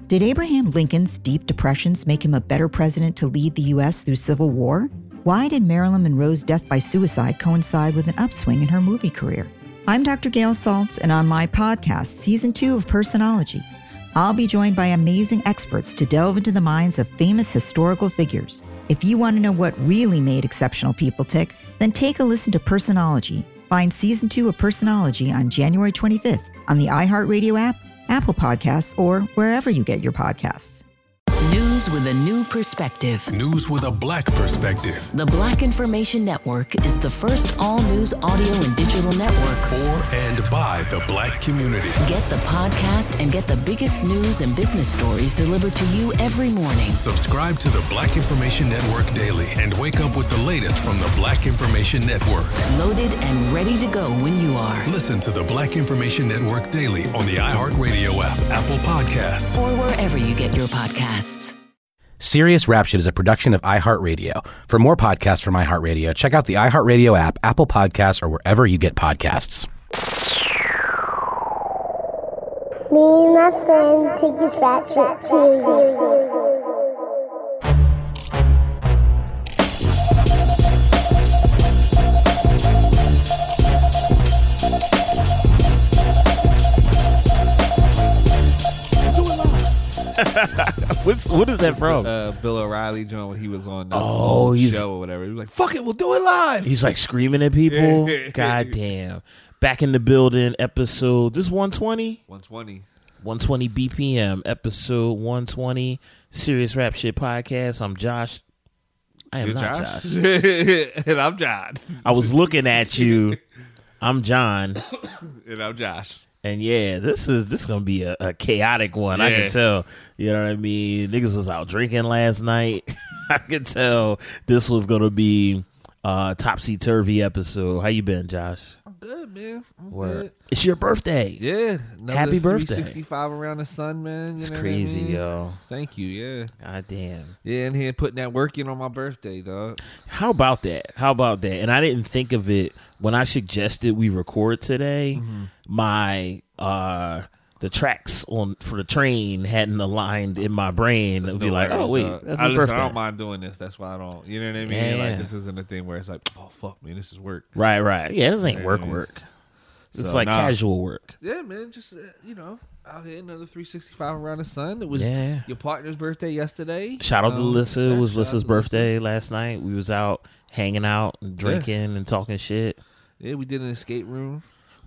Did Abraham Lincoln's deep depressions make him a better president to lead the U.S. through civil war? Why did Marilyn Monroe's death by suicide coincide with an upswing in her movie career? I'm Dr. Gail Saltz, and on my podcast, Season 2 of Personology, I'll be joined by amazing experts to delve into the minds of famous historical figures. If you want to know what really made exceptional people tick, then take a listen to Personology. Find Season 2 of Personology on January 25th on the iHeartRadio app, Apple Podcasts, or wherever you get your podcasts. News with a new perspective. News with a Black perspective. The Black Information Network is the first all-news audio and digital network For and by the Black community. Get the podcast and get the biggest news and business stories delivered to you every morning. Subscribe to the Black Information Network daily and wake up with the latest from the Black Information Network. Loaded and ready to go when you are. Listen to the Black Information Network daily on the iHeartRadio app, Apple Podcasts, Or wherever you get your podcasts. Serious Rap Shit is a production of iHeartRadio. For more podcasts from iHeartRadio, check out the iHeartRadio app, Apple Podcasts, or wherever you get podcasts. Me and my friend take this rap shit seriously. What is that from? Bill O'Reilly joint when he was on the he's- show or whatever. He was like, "Fuck it, we'll do it live." He's like screaming at people. God damn. Back in the building, episode, this 120? 120. 120 BPM, episode 120, Serious Rap Shit Podcast. I'm Josh. I am You're not Josh. Josh. And I'm John. I was looking at you. I'm John. And I'm Josh. And yeah, this is gonna be a chaotic one. I Yeah. can tell. You know what I mean? Niggas was out drinking last night. I could tell this was gonna be a topsy-turvy episode. How you been, Josh? I'm good, man. I'm Word. good. It's your birthday. Yeah. Another Happy birthday. 365 around the sun, man. You It's know what I crazy, mean? yo. Thank you, yeah. God damn. Yeah, and here putting that work in on my birthday, dog. How about that? And I didn't think of it when I suggested we record today. Mm-hmm. My the tracks for the train hadn't aligned in my brain. It would be like, oh wait, that's his birthday. I don't mind doing this. That's why I don't. You know what I mean? Yeah. Like this isn't a thing where it's like, oh fuck me, this is work. Right. Yeah, this ain't Yeah. work. It's So, like nah. casual work. Yeah, man. Just out here another 365 around the sun. It was Yeah. your partner's birthday yesterday. Shout out to Lissa. It was shout out Lissa's to birthday last night. We was out hanging out and drinking and talking shit. Yeah, we did an escape room.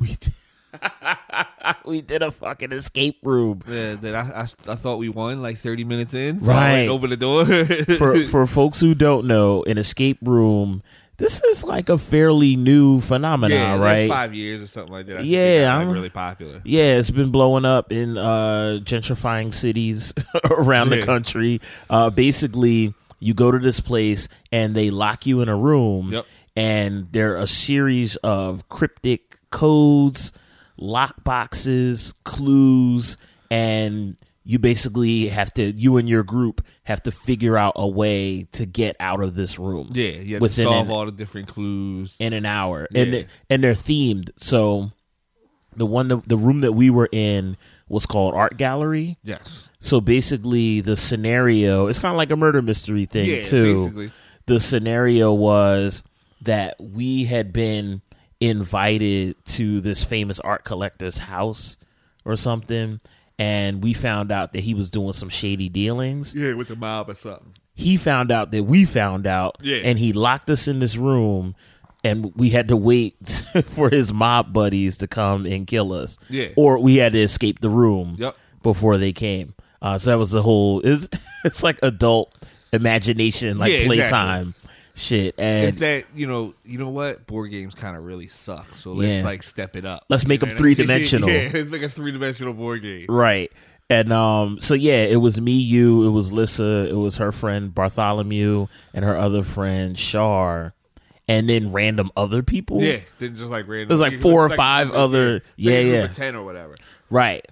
We did a fucking escape room. Yeah, that I thought we won like 30 minutes in. So Right. I like, opened the door. For folks who don't know, an escape room, this is like a fairly new phenomenon, yeah, right? 5 years or something like that. I think Yeah, it got, I'm- really popular. Yeah, it's been blowing up in gentrifying cities around the Yeah. country. Basically, you go to this place and they lock you in a room, Yep. and there are a series of cryptic codes, lock boxes, clues, and you basically you and your group have to figure out a way to get out of this room. Yeah, you have to within solve all the different clues. in an hour, Yeah. and they're themed. So the room that we were in was called Art Gallery. Yes. So basically, the scenario, it's kind of like a murder mystery thing Yeah, too. basically. The scenario was that we had been invited to this famous art collector's house or something, and we found out that he was doing some shady dealings. Yeah, with the mob or something. He found out that we found out, Yeah. and he locked us in this room, and we had to wait for his mob buddies to come and kill us. Yeah. Or we had to escape the room Yep. before they came. So that was the whole, it's like adult imagination, like Yeah, playtime shit. And It's that, you know what? Board games kind of really suck. So let's Yeah. like step it up. Let's make You them know what I mean? three-dimensional. Yeah, let's make a 3-dimensional board game. right. And so yeah, it was me, you, it was Lissa, it was her friend Bartholomew, and her other friend Shar, and then random other people. Yeah, then just like random. There's like 4 or 5 other. Yeah, Yeah. 10 or whatever. Right.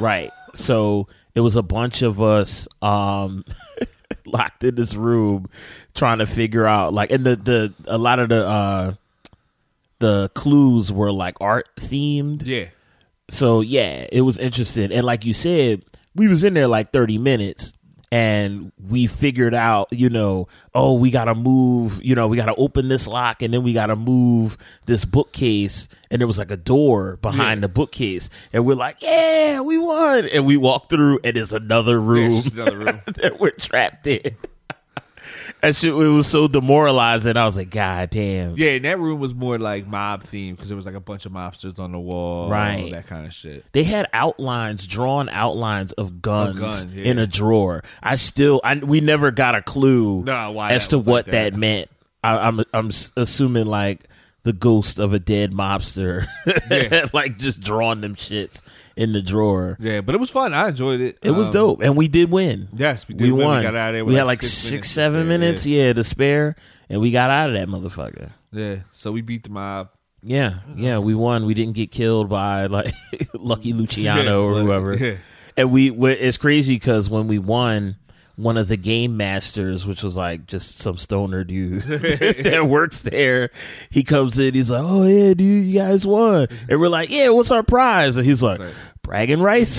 So it was a bunch of us locked in this room trying to figure out, like, and a lot of the clues were like art themed. Yeah. So yeah, it was interesting. And like you said, we was in there like 30 minutes. And we figured out, we got to move, we got to open this lock and then we got to move this bookcase. And there was like a door behind the bookcase. And we're like, yeah, we won. And we walk through and there's another room, that we're trapped in. That shit, it was so demoralizing. I was like, God damn. Yeah, and that room was more like mob themed because there was like a bunch of mobsters on the wall, right? That kind of shit. They had drawn outlines of guns in a drawer. We never got a clue as to what that meant. I'm assuming like the ghost of a dead mobster, like just drawing them shits in the drawer. Yeah, but it was fun. I enjoyed it. It was dope, and we did win. Yes, we did win. Won. We got out of there. We had like 6-7 minutes, to spare, and we got out of that motherfucker. Yeah, so we beat the mob. Yeah, we won. We didn't get killed by like Lucky Luciano or whoever. Yeah. And it's crazy because when we won, one of the game masters, which was like just some stoner dude that works there, he comes in, he's like, oh yeah, dude, you guys won. And we're like, yeah, what's our prize? And he's like, bragging rights?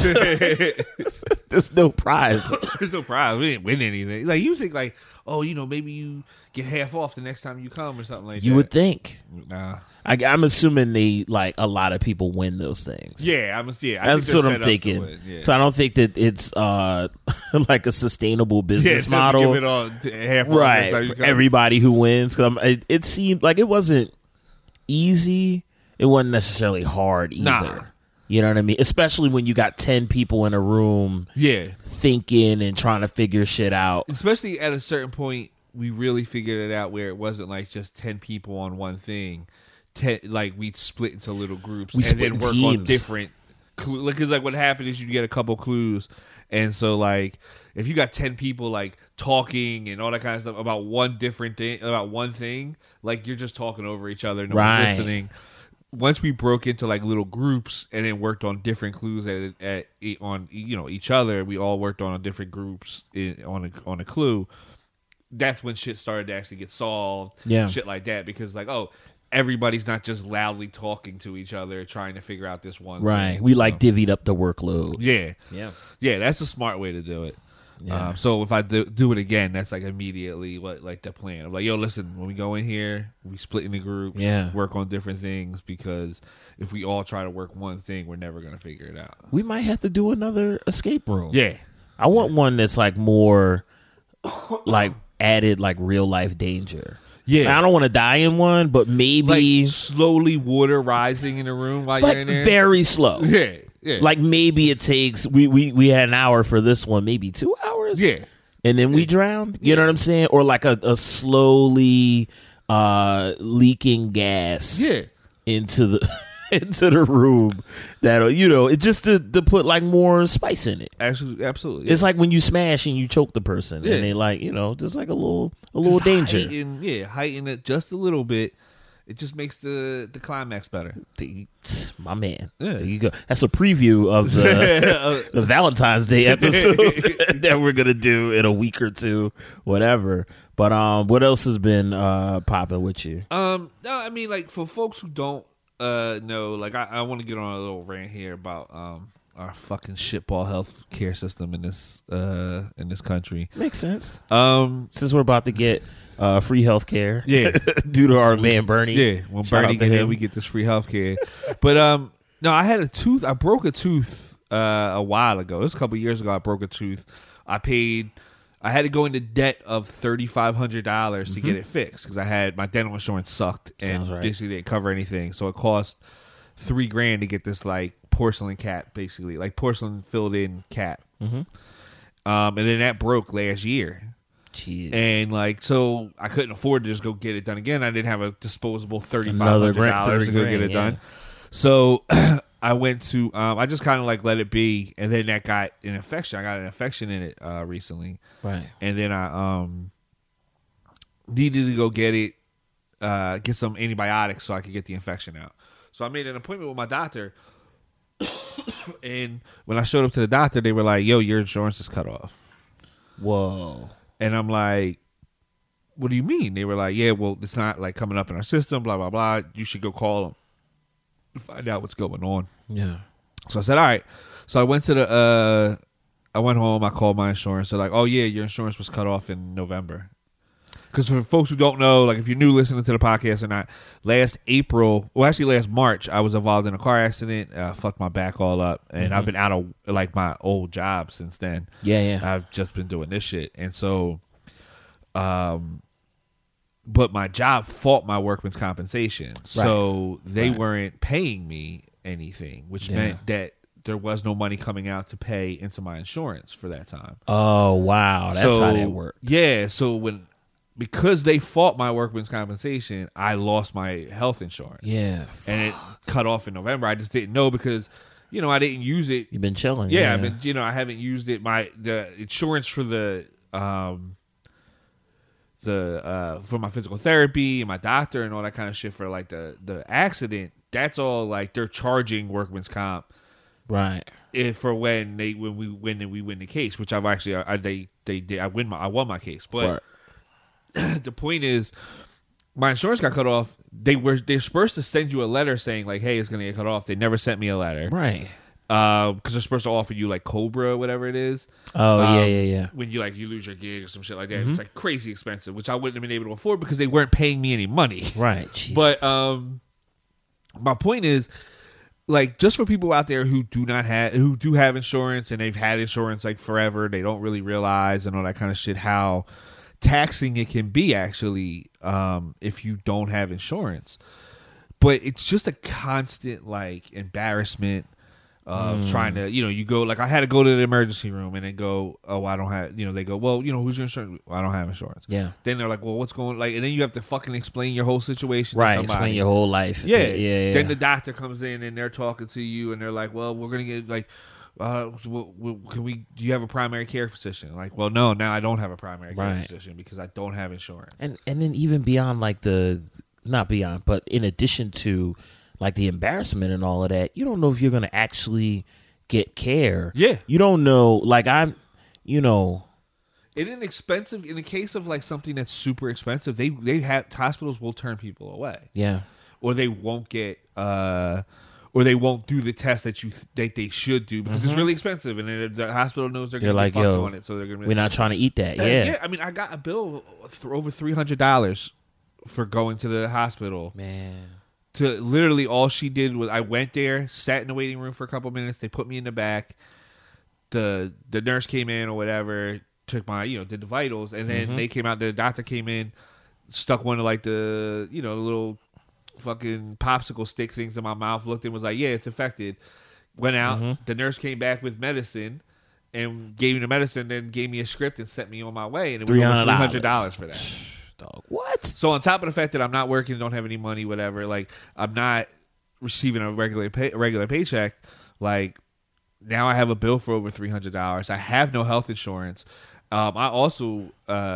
There's no prize. There's no prize. We didn't win anything. Like you think like, oh, maybe you get half off the next time you come or something like that. You would think. Nah. I'm assuming a lot of people win those things. Yeah, that's what I'm thinking. Yeah. So I don't think that it's like a sustainable business model. Give it all half right for everybody who wins. Cause it seemed like it wasn't easy. It wasn't necessarily hard either. Nah. You know what I mean? Especially when you got 10 people in a room, thinking and trying to figure shit out. Especially at a certain point, we really figured it out where it wasn't like just 10 people on one thing. Like we'd split into little groups and then work on different clues. Because like what happened is you get a couple clues, and so like if you got 10 people like talking and all that kind of stuff about one different thing, about one thing, like you're just talking over each other, no one's listening. Once we broke into like little groups and then worked on different clues on each other, we all worked on different groups on a clue. That's when shit started to actually get solved. Yeah, shit like that, because like everybody's not just loudly talking to each other trying to figure out this one thing. We like divvied up the workload. Yeah. That's a smart way to do it. Yeah. So if I do it again, that's like immediately what like the plan. I'm like, yo, listen, when we go in here, we split into groups, work on different things, because if we all try to work one thing, we're never gonna figure it out. We might have to do another escape room. Yeah, I want one that's like more like added like real life danger. Yeah, I don't want to die in one, but maybe like slowly water rising in the room while you're in there. Very slow. Yeah. Like maybe it takes we had an hour for this one, maybe 2 hours. Yeah, and then we drowned. You know what I'm saying? Or like a slowly leaking gas. Yeah, into the room that it just to put like more spice in it. Absolutely. It's like when you smash and you choke the person, and they like just like a little danger. Heighten it just a little bit. It just makes the climax better. My man. Yeah. There you go. That's a preview of the Valentine's Day episode that we're gonna do in a week or two, whatever. But what else has been popping with you? No, I mean, like for folks who don't know, like I want to get on a little rant here about our fucking shitball health care system in this country. Makes sense. Since we're about to get free health care, due to our man Bernie. Yeah, when Bernie get in, we get this free health care. But no, I had a tooth. I broke a tooth a while ago. It was a couple years ago. I broke a tooth. I had to go into debt of $3,500 to get it fixed because my dental insurance sucked and basically didn't cover anything. So it cost $3,000 to get this like porcelain cap, basically like porcelain filled in cap. Mm-hmm. And then that broke last year. Jeez. And like, so I couldn't afford to just go get it done again. I didn't have a disposable $3,500 to go get it done. So I went to, I just kind of like let it be. And then that got an infection. I got an infection in it recently. Right. And then I needed to go get some antibiotics so I could get the infection out. So I made an appointment with my doctor. And when I showed up to the doctor, they were like, yo, your insurance is cut off. Whoa. And I'm like, what do you mean? They were like, yeah, well, it's not like coming up in our system, blah, blah, blah. You should go call them to find out what's going on. Yeah. So I said, all right. So I went to I went home. I called my insurance. They're like, "Oh yeah, your insurance was cut off in November." Because for folks who don't know, like if you're new listening to the podcast or not, last March, I was involved in a car accident. Fucked my back all up, and I've been out of like my old job since then. Yeah. I've just been doing this shit, and so, but my job fought my workman's compensation, so they weren't paying me anything, which meant that there was no money coming out to pay into my insurance for that time. Oh wow, that's how that worked. Yeah, so because they fought my workman's compensation, I lost my health insurance. Yeah. And it cut off in November. I just didn't know because, I didn't use it. You've been chilling. Yeah, I've been, I haven't used it. The insurance for for my physical therapy and my doctor and all that kind of shit for like the accident, that's all like they're charging workman's comp. Right. For when we win the case, which I've actually I won my case. But the point is, my insurance got cut off. They're supposed to send you a letter saying like, "Hey, it's gonna get cut off." They never sent me a letter, right? Because they're supposed to offer you like Cobra or whatever it is. Oh yeah. When you lose your gig or some shit like that, it's like crazy expensive, which I wouldn't have been able to afford because they weren't paying me any money. Right. Jesus. But my point is, like, just for people out there who do have insurance and they've had insurance like forever, they don't really realize and all that kind of shit how taxing it can be actually if you don't have insurance. But it's just a constant like embarrassment of trying to, you go like I had to go to the emergency room and then go, "Oh, I don't have," they go, "Well, who's your insurance?" Well, I don't have insurance. Yeah. Then they're like, "Well, what's going?" Like, and then you have to fucking explain your whole situation. Right. To somebody. Explain your whole life. Yeah. Then the doctor comes in and they're talking to you and they're like, "Well, we're gonna get like." Do you have a primary care physician? Like, well, no, now I don't have a primary care physician because I don't have insurance. And then even beyond like not beyond, but in addition to like the embarrassment and all of that, you don't know if you're going to actually get care. Yeah. You don't know, like in the case of like something that's super expensive, they have hospitals will turn people away. Yeah. Or they won't get or they won't do the test that they should do because it's really expensive, and then the hospital knows they're going to get fucked on it, so they're going to. We're not trying to eat that. Yeah, I mean, I got a bill for over $300 for going to the hospital. Man, to literally all she did was I went there, sat in the waiting room for a couple minutes. They put me in the back. The nurse came in or whatever, took my did the vitals, and then they came out. The doctor came in, stuck one of like the the little fucking popsicle stick things in my mouth, looked and was like, "Yeah, it's infected." Went out. The nurse came back with medicine and gave me the medicine, then gave me a script and sent me on my way, and it was $300 for that. Dog, what? So on top of the fact that I'm not working, don't have any money, whatever, like I'm not receiving a regular paycheck, like now I have a bill for over $300. I have no health insurance. I also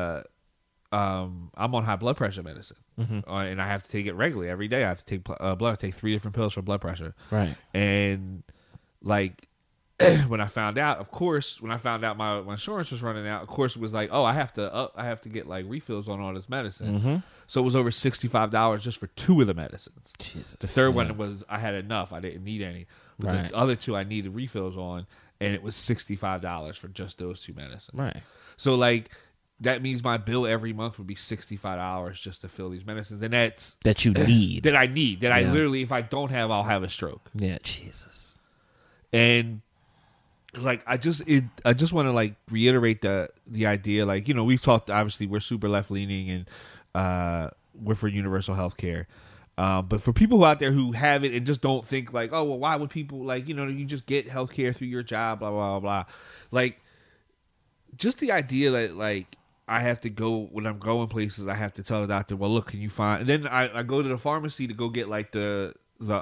I'm on high blood pressure medicine, and I have to take it regularly every day. I have to take blood. I take 3 different pills for blood pressure. Right. And like when I found out my insurance was running out, of course it was like, oh, I have to get like refills on all this medicine. So it was over $65 just for 2 of the medicines. Jesus. The third one was I had enough. I didn't need any. But the other 2 I needed refills on, and it was $65 for just those 2 medicines. Right. So like. That means my bill every month would be $65 just to fill these medicines, and that you need. I literally, if I don't have, I'll have a stroke. Yeah, Jesus. And like, I just want to like reiterate the idea. Like, we've talked. Obviously, we're super left leaning, and we're for universal health care. But for people out there who have it and just don't think like, oh well, why would people like you just get health care through your job, blah blah blah, like just the idea that like. I have to go when I'm going places. I have to tell the doctor, "Well, look, can you find?" And then I go to the pharmacy to go get like the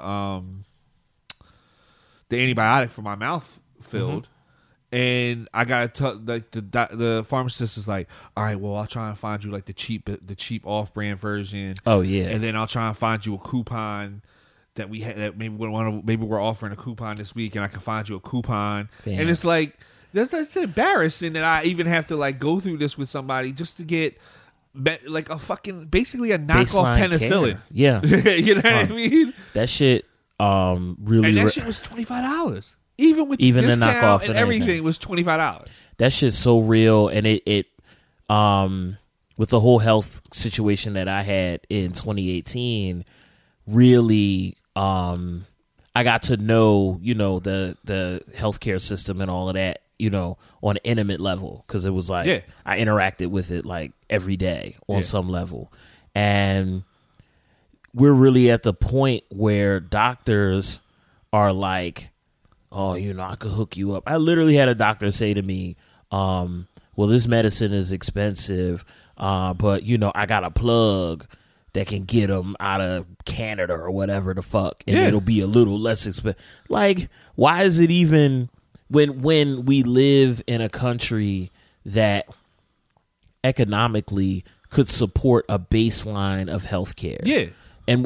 antibiotic for my mouth filled, and I gotta tell like the pharmacist is like, "All right, well, I'll try and find you like the cheap off-brand version." Oh yeah, and then I'll try and find you a coupon that we had that maybe we're offering a coupon this week, and I can find you a coupon, and it's like. That's embarrassing that I even have to like go through this with somebody just to get like a fucking basically a knockoff penicillin. Care. Yeah, you know what I mean? That shit really. And that shit was $25. Even with even the knockoff and everything, it was $25. That shit's so real, and it with the whole health situation that I had in 2018, really, I got to know, the healthcare system and all of that, on an intimate level, because it was like I interacted with it like every day on some level, and we're really at the point where doctors are like, oh, I could hook you up. I literally had a doctor say to me, well, this medicine is expensive, but, I got a plug that can get them out of Canada or whatever the fuck, and it'll be a little less expensive. Like, why is it even, when we live in a country that economically could support a baseline of healthcare? Yeah. And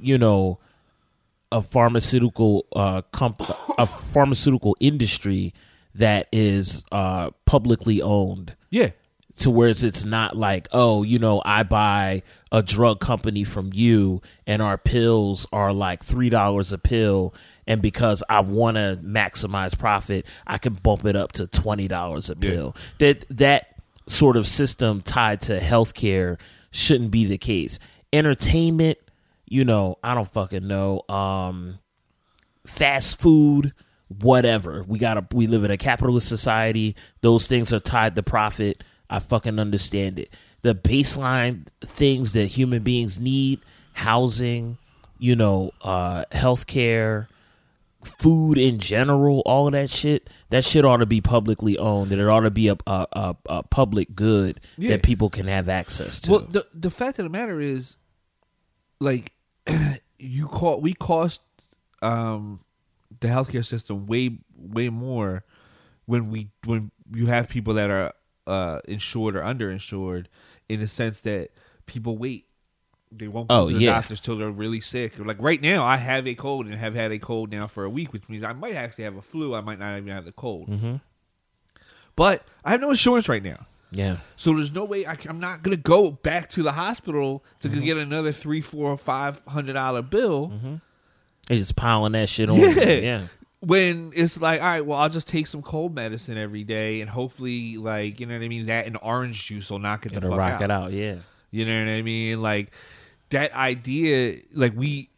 a pharmaceutical a pharmaceutical industry that is publicly owned. Yeah. To where it's not like, oh, I buy a drug company from you and our pills are like $3 a pill, and because I want to maximize profit, I can bump it up to $20 a pill. That sort of system tied to healthcare shouldn't be the case. Entertainment, I don't fucking know. Fast food, whatever. We live in a capitalist society. Those things are tied to profit. I fucking understand it. The baseline things that human beings need, housing, healthcare, food in general, all of that shit ought to be publicly owned, and it ought to be a public good that people can have access to. Well, the fact of the matter is, like, we cost the healthcare system way more when you have people that are insured or underinsured, in the sense that people wait. They won't go to the doctors till they're really sick. Like right now, I have a cold and have had a cold now for a week, which means I might actually have a flu. I might not even have the cold. Mm-hmm. But I have no insurance right now. Yeah. So there's no way I'm not gonna go back to the hospital to go get another $300, $400, $500 bill. Mm-hmm. They just piling that shit on. Yeah. When it's like, all right, well, I'll just take some cold medicine every day, and hopefully, like, you know what I mean, that and orange juice will knock it the fuck out. Rock it out, yeah. You know what I mean? Like, that idea, like,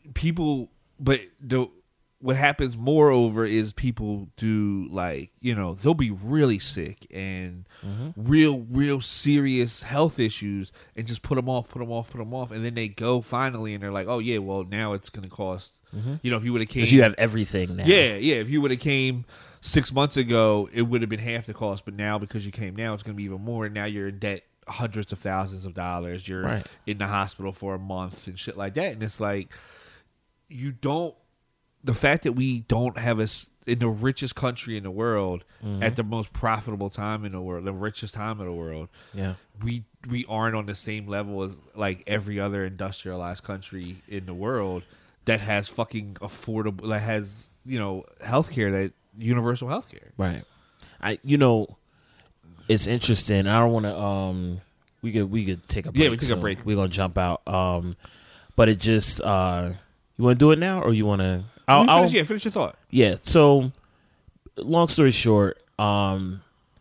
what happens moreover is people do, like, they'll be really sick and real serious health issues and just put them off. And then they go finally and they're like, oh, yeah, well, now it's going to cost, if you would have came. Because you have everything now. Yeah. If you would have came 6 months ago, it would have been half the cost. But now, because you came now, it's going to be even more. And now you're in debt hundreds of thousands of dollars. You're in the hospital for a month and shit like that. And it's like, the fact that we don't have in the richest country in the world, at the most profitable time in the world, the richest time in the world, we aren't on the same level as like every other industrialized country in the world that has fucking affordable, that has healthcare, that universal healthcare. Right. It's interesting. I don't want to. We could take a break. Yeah, we take a break. We're gonna jump out. But it just. You want to do it now, or you want to? Finish your thought. Yeah. So, long story short, I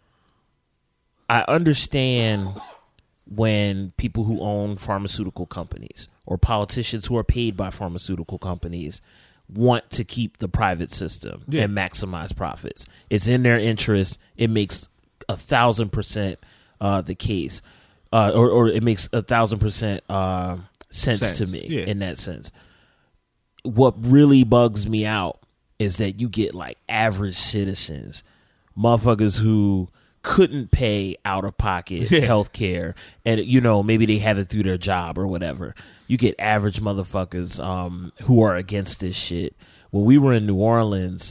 understand when people who own pharmaceutical companies or politicians who are paid by pharmaceutical companies want to keep the private system and maximize profits. It's in their interest. It makes 1,000% the case, or it makes 1,000% sense to me in that sense. What really bugs me out is that you get like average citizens, motherfuckers who couldn't pay out of pocket health care, and maybe they have it through their job or whatever. You get average motherfuckers who are against this shit. When we were in New Orleans,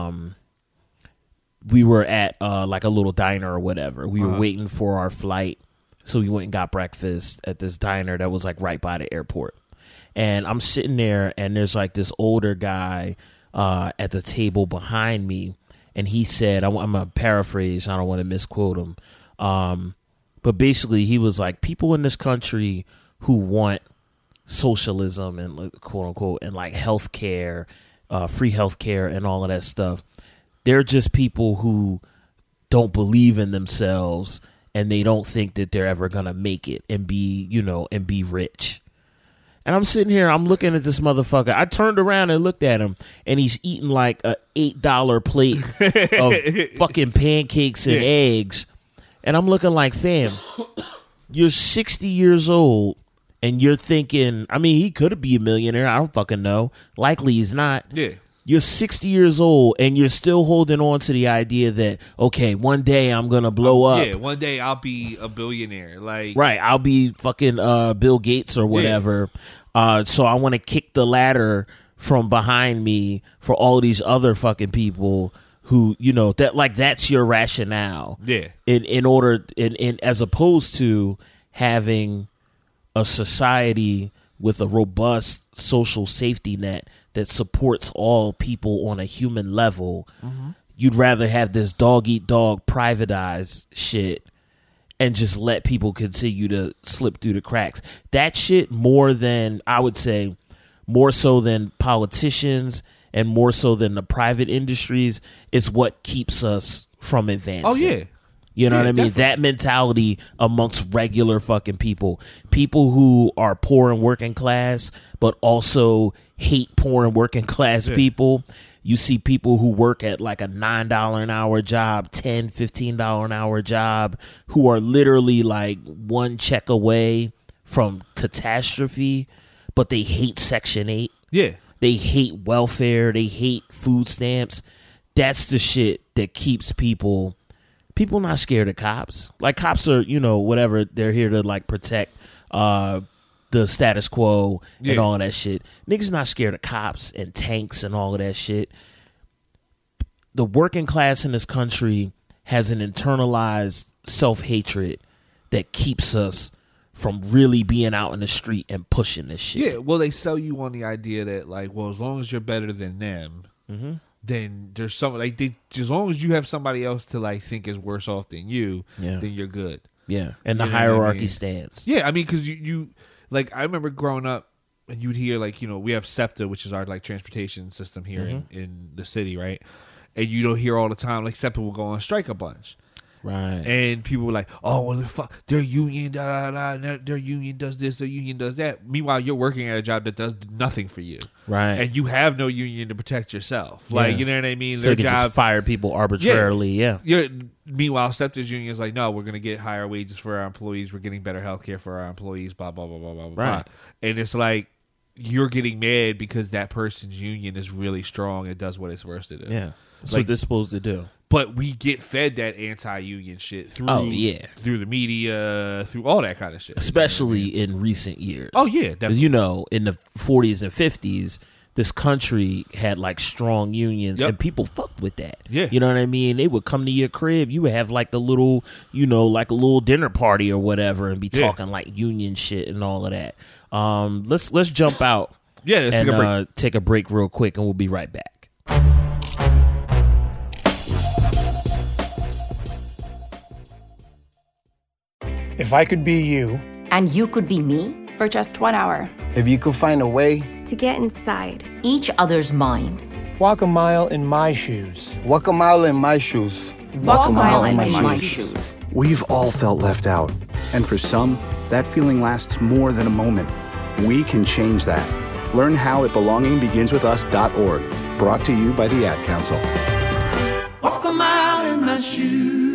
we were at like a little diner or whatever. We were waiting for our flight, so we went and got breakfast at this diner that was like right by the airport. And I'm sitting there, and there's like this older guy at the table behind me, and he said, I'm going to paraphrase, I don't want to misquote him, but basically he was like, people in this country who want socialism and quote unquote and like healthcare, free healthcare and all of that stuff, They're just people who don't believe in themselves and they don't think that they're ever going to make it and be, and be rich. And I'm sitting here, I'm looking at this motherfucker. I turned around and looked at him, and he's eating like a $8 plate of fucking pancakes and eggs. And I'm looking like, fam, you're 60 years old, and you're thinking, I mean, he could be a millionaire. I don't fucking know. Likely he's not. Yeah. You're 60 years old, and you're still holding on to the idea that, okay, one day I'm going to blow up. Yeah, one day I'll be a billionaire. Right, I'll be fucking Bill Gates or whatever. Yeah. So I want to kick the ladder from behind me for all these other fucking people who, that's your rationale. Yeah. In order, as opposed to having a society with a robust social safety net that supports all people on a human level, you'd rather have this dog-eat-dog privatized shit and just let people continue to slip through the cracks. That shit, more so than politicians and more so than the private industries, is what keeps us from advancing. Oh, yeah. You know what I mean? Definitely. That mentality amongst regular fucking people who are poor and working class, but also hate poor and working class people. You see people who work at like a $9 an hour job, $10, $15 an hour job, who are literally like one check away from catastrophe, but they hate Section 8. Yeah. They hate welfare. They hate food stamps. That's the shit that keeps people not scared of cops. Like, cops are, whatever. They're here to like protect the status quo and all of that shit. Niggas not scared of cops and tanks and all of that shit. The working class in this country has an internalized self-hatred that keeps us from really being out in the street and pushing this shit. Yeah, well, they sell you on the idea that, like, well, as long as you're better than them, then there's some, like, as long as you have somebody else to, like, think is worse off than you, then you're good. Yeah, and the hierarchy stands. Yeah, I mean, because you like, I remember growing up, and you'd hear, like, we have SEPTA, which is our, like, transportation system here in the city, right? And you don't hear all the time, like, SEPTA will go on strike a bunch. Right. And people were like, oh, well, fuck, their union, their union does this, their union does that. Meanwhile, you're working at a job that does nothing for you. Right. And you have no union to protect yourself. Like, you know what I mean? So their job, just fire people arbitrarily, Meanwhile, SEPTA's union is like, no, we're going to get higher wages for our employees. We're getting better health care for our employees, blah, blah, blah, blah, blah, blah. Right. And it's like, you're getting mad because that person's union is really strong and does what it's supposed to do. Yeah. That's what they're supposed to do. But we get fed that anti-union shit through through the media, through all that kind of shit. Especially in recent years. Oh, yeah. Because, in the 40s and 50s, this country had, like, strong unions, and people fucked with that. Yeah. You know what I mean? They would come to your crib. You would have, like, the little, like a little dinner party or whatever and be talking, like, union shit and all of that. Let's jump out. Yeah, let's and take a break. Take a break real quick, and we'll be right back. If I could be you. And you could be me? For just 1 hour. If you could find a way. To get inside. Each other's mind. Walk a mile in my shoes. Walk a mile in my shoes. Walk a mile in my shoes. We've all felt left out. And for some, that feeling lasts more than a moment. We can change that. Learn how at belongingbeginswithus.org. Brought to you by the Ad Council. Walk a mile in my shoes.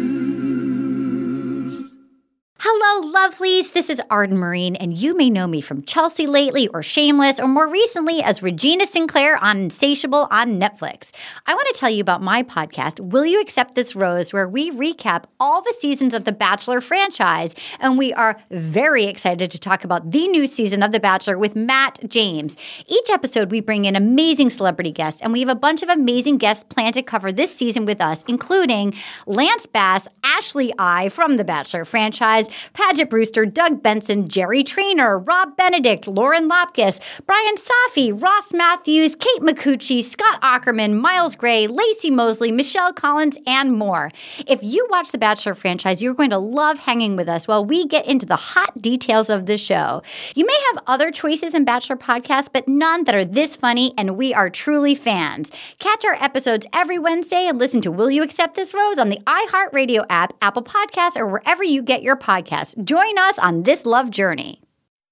Hello, lovelies. This is Arden Marine, and you may know me from Chelsea Lately or Shameless, or more recently as Regina Sinclair on Insatiable on Netflix. I want to tell you about my podcast, Will You Accept This Rose, where we recap all the seasons of The Bachelor franchise, and we are very excited to talk about the new season of The Bachelor with Matt James. Each episode, we bring in amazing celebrity guests, and we have a bunch of amazing guests planned to cover this season with us, including Lance Bass, Ashley I from The Bachelor franchise, Pat Paget Brewster, Doug Benson, Jerry Trainer, Rob Benedict, Lauren Lopkis, Brian Safi, Ross Matthews, Kate McCucci, Scott Ackerman, Miles Gray, Lacey Mosley, Michelle Collins, and more. If you watch the Bachelor franchise, you're going to love hanging with us while we get into the hot details of the show. You may have other choices in Bachelor podcasts, but none that are this funny, and we are truly fans. Catch our episodes every Wednesday and listen to Will You Accept This Rose on the iHeartRadio app, Apple Podcasts, or wherever you get your podcasts. Join us on this love journey.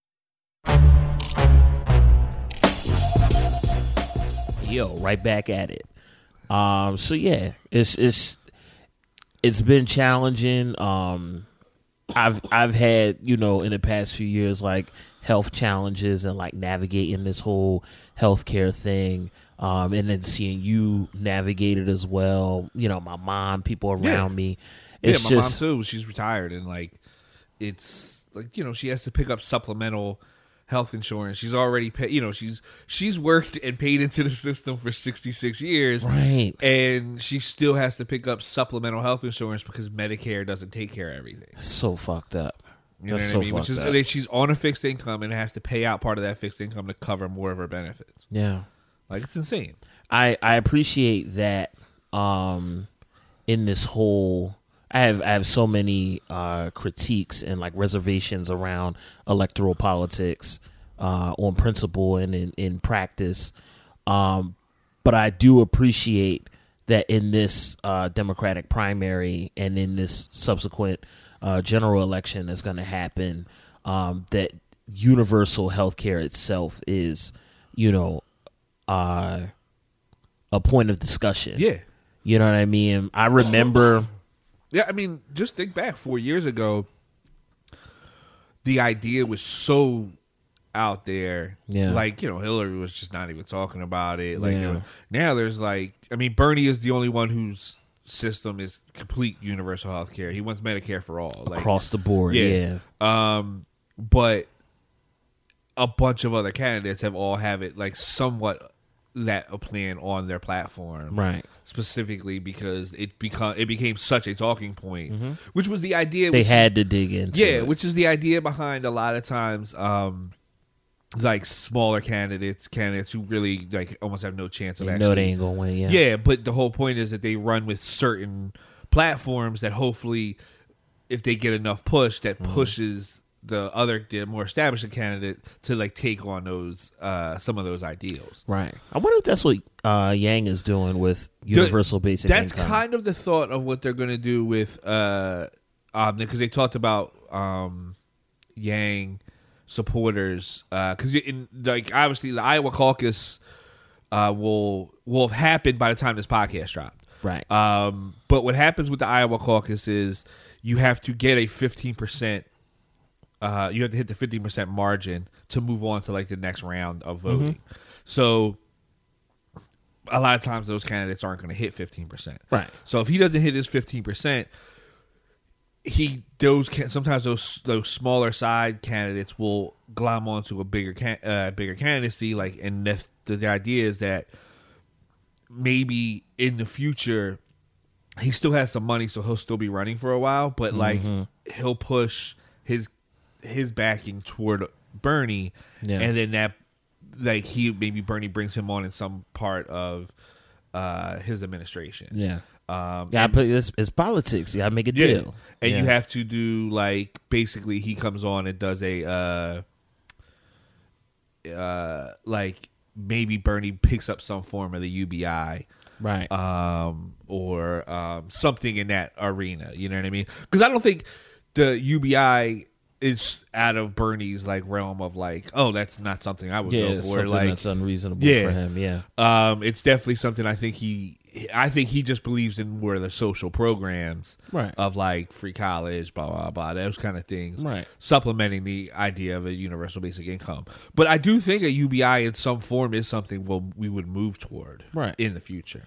Yo, right back at it. So yeah, it's been challenging. I've had, in the past few years, like health challenges and like navigating this whole healthcare thing. And then seeing you navigate it as well. My mom, people around me. It's my mom too. She's retired, and like, it's like, she has to pick up supplemental health insurance. She's already paid, she's worked and paid into the system for 66 years. Right. And she still has to pick up supplemental health insurance because Medicare doesn't take care of everything. So fucked up. You know what I mean? Which is, she's on a fixed income and has to pay out part of that fixed income to cover more of her benefits. Yeah. Like, it's insane. I appreciate that in this whole... I have so many critiques and like reservations around electoral politics on principle and in practice. But I do appreciate that in this Democratic primary and in this subsequent general election that's going to happen, that universal health care itself is, a point of discussion. Yeah. You know what I mean? I remember... Yeah, I mean, just think back 4 years ago, the idea was so out there. Yeah. Like, Hillary was just not even talking about it. Like, now there's like, I mean, Bernie is the only one whose system is complete universal health care. He wants Medicare for all. Across the board, yeah. But a bunch of other candidates have it like somewhat a plan on their platform, right? Specifically because it became such a talking point, which was the idea. They had to dig into, which is the idea behind a lot of times, like smaller candidates who really like almost have no chance of actually. They ain't gonna win. Yeah, but the whole point is that they run with certain platforms that hopefully, if they get enough push, that pushes the more established candidate to like take on those some of those ideals. Right. I wonder if that's what Yang is doing with universal basic income. That's kind of the thought of what they're going to do with because they talked about Yang supporters because obviously the Iowa caucus will have happened by the time this podcast dropped. Right. But what happens with the Iowa caucus is you have to get a 15%. You have to hit the 50% margin to move on to like the next round of voting. So a lot of times those candidates aren't going to hit 15%. Right. So if he doesn't hit his 15%, sometimes those smaller side candidates will glom onto a bigger candidacy. Like, and the idea is that maybe in the future he still has some money, so he'll still be running for a while. But like he'll push his backing toward Bernie, and then that like Bernie brings him on in some part of his administration. Yeah. It's politics. You gotta make a deal. And you have to do like basically he comes on and does a like maybe Bernie picks up some form of the UBI. Right. Or something in that arena. You know what I mean? Because I don't think the UBI is out of Bernie's like realm of like, oh, that's not something I would go for. Like that's unreasonable for him. Yeah. It's definitely something I think he just believes in more of the social programs, right? Of like free college, blah blah blah, those kind of things, right? Supplementing the idea of a universal basic income. But I do think a UBI in some form is something we would move toward, right, in the future.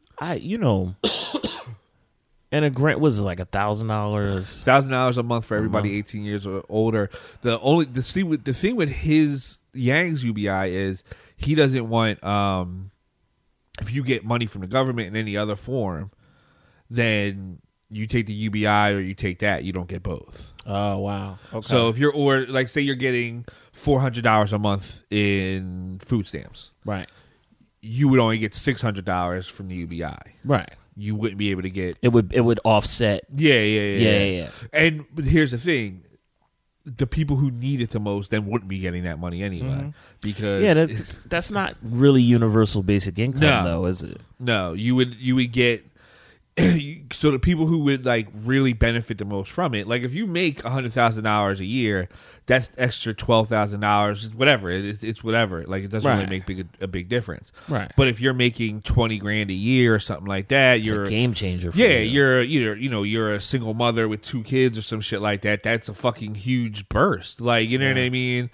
And a grant was like $1,000. $1,000 a month for everybody 18 years or older. The thing with his Yang's UBI is he doesn't want if you get money from the government in any other form, then you take the UBI or you take that, you don't get both. Oh, wow. Okay. So if you're, like, say you're getting $400 a month in food stamps. Right. You would only get $600 from the UBI. Right. You wouldn't be able to get... It would offset. Yeah. And but here's the thing. The people who need it the most then wouldn't be getting that money anyway. Because... that's not really universal basic income, though, is it? No. You would get... So the people who would like really benefit the most from it, like if you make $100,000 a year, that's extra $12,000, whatever. It's whatever. Like it doesn't really make a big difference. Right. But if you're making $20,000 a year or something like that, you're a game changer. For you're you're a single mother with 2 kids or some shit like that. That's a fucking huge burst. Like you know what I mean?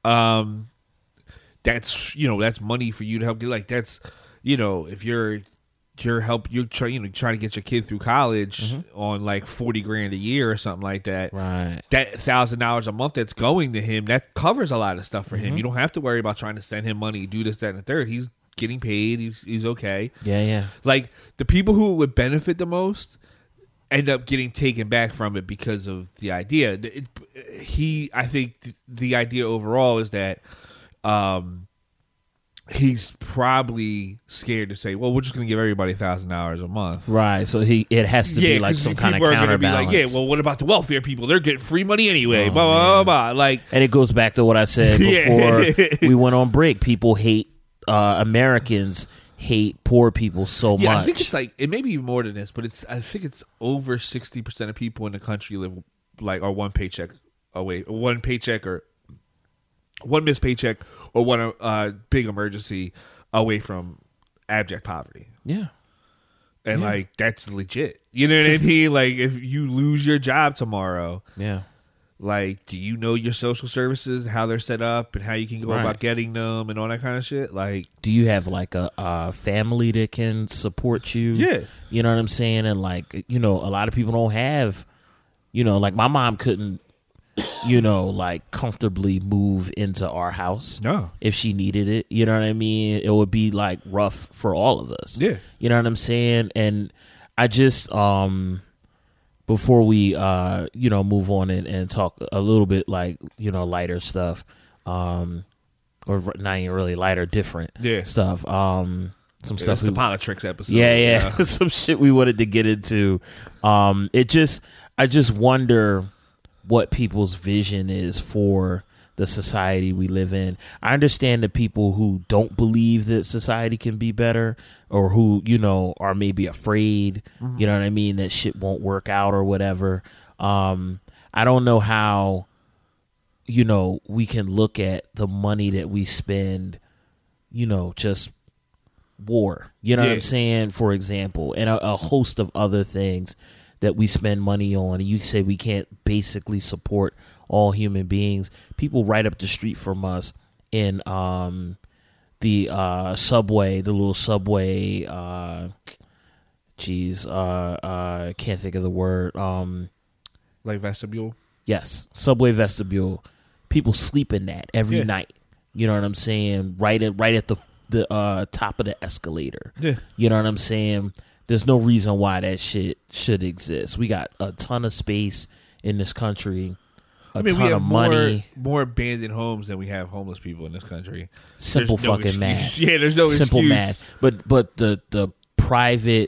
That's money for you to help get. Like that's if you're trying to get your kid through college on like $40,000 a year or something like that. Right. That $1,000 a month that's going to him, that covers a lot of stuff for him. You don't have to worry about trying to send him money, do this, that, and the third. He's getting paid. He's okay. Yeah. Like the people who would benefit the most end up getting taken back from it because of the idea. I think the idea overall is that he's probably scared to say, well, we're just going to give everybody $1,000 a month. Right. So it has to be like some kind of counterbalance. Be like, well, what about the welfare people? They're getting free money anyway. Blah, blah, blah, blah. And it goes back to what I said before we went on break. People hate Americans hate poor people so much. I think it's like, it may be more than this, but I think it's over 60% of people in the country live like are one paycheck away, one paycheck or one missed paycheck or one big emergency away from abject poverty. Yeah. And like that's legit. You know what I mean? Like if you lose your job tomorrow, like do you know your social services, how they're set up and how you can go about getting them and all that kind of shit? Like do you have like a family that can support you? Yeah. You know what I'm saying? And like, a lot of people don't have, like my mom couldn't like comfortably move into our house. No. If she needed it. You know what I mean? It would be like rough for all of us. Yeah. You know what I'm saying? And I just before we move on and talk a little bit like, lighter stuff, or not even really lighter, different stuff. Some stuff. The politics episode. Yeah. Some shit we wanted to get into. I just wonder what people's vision is for the society we live in. I understand the people who don't believe that society can be better or who, are maybe afraid, you know what I mean, that shit won't work out or whatever. I don't know how, we can look at the money that we spend, just war, what I'm saying, for example, and a host of other things that we spend money on. And you say we can't basically support all human beings. People right up the street from us in the subway, the little subway, can't think of the word. Like vestibule? Yes, subway vestibule. People sleep in that every night. You know what I'm saying? Right at the top of the escalator. Yeah. You know what I'm saying? There's no reason why that shit should exist. We got a ton of space in this country, ton of money. More abandoned homes than we have homeless people in this country. Simple fucking math. Yeah, there's no simple excuse. math. But the private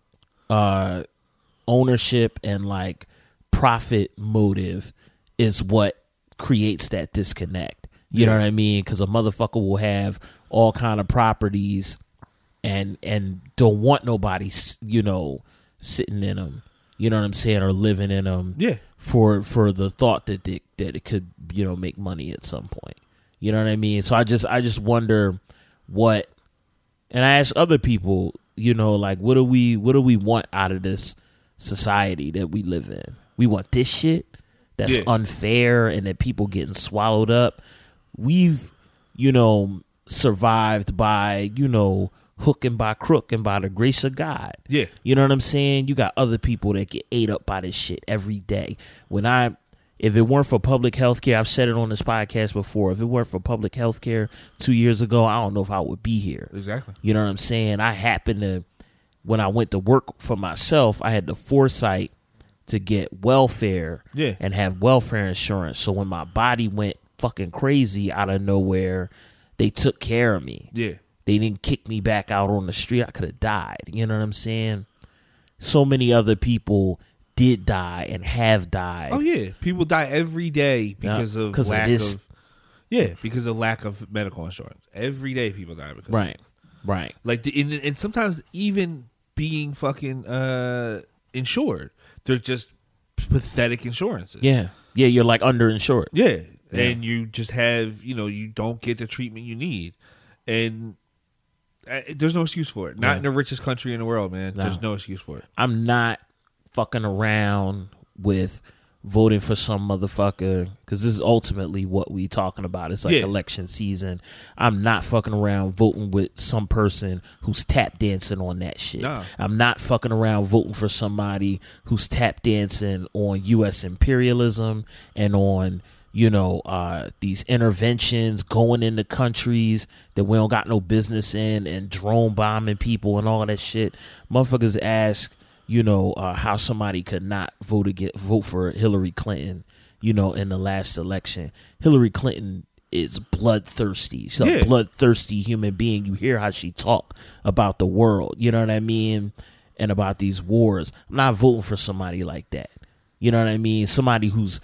ownership and like profit motive is what creates that disconnect. You know what I mean? Because a motherfucker will have all kind of properties and don't want nobody, sitting in them. You know what I'm saying? Or living in them. Yeah. For the thought that it could, make money at some point. You know what I mean? So I just wonder what, and I ask other people, like what do we want out of this society that we live in? We want this shit that's unfair and that people getting swallowed up. We've, survived by, hook and by crook and by the grace of God. Yeah. You know what I'm saying? You got other people that get ate up by this shit every day. If it weren't for public health care, I've said it on this podcast before, if it weren't for public health care 2 years ago, I don't know if I would be here. Exactly. You know what I'm saying? I happened to, when I went to work for myself, I had the foresight to get welfare Yeah. and have welfare insurance. So when my body went fucking crazy out of nowhere, they took care of me. Yeah. They didn't kick me back out on the street. I could have died. You know what I'm saying? So many other people did die and have died. Oh yeah, people die every day because of lack of medical insurance. Every day people die because right. Like and sometimes even being fucking insured, they're just pathetic insurances. Yeah, you're like underinsured. Yeah, and you just have you don't get the treatment you need, and there's no excuse for it. Not in the richest country in the world, man. No. There's no excuse for it. I'm not fucking around with voting for some motherfucker, because this is ultimately what we talking about. It's like election season. I'm not fucking around voting with some person who's tap dancing on that shit. No. I'm not fucking around voting for somebody who's tap dancing on U.S. imperialism and on these interventions, going into countries that we don't got no business in, and drone bombing people and all that shit. Motherfuckers ask how somebody could not vote for Hillary Clinton, in the last election. Hillary Clinton is bloodthirsty. She's a bloodthirsty human being. You hear how she talk about the world, you know what I mean? And about these wars. I'm not voting for somebody like that. You know what I mean? Somebody who's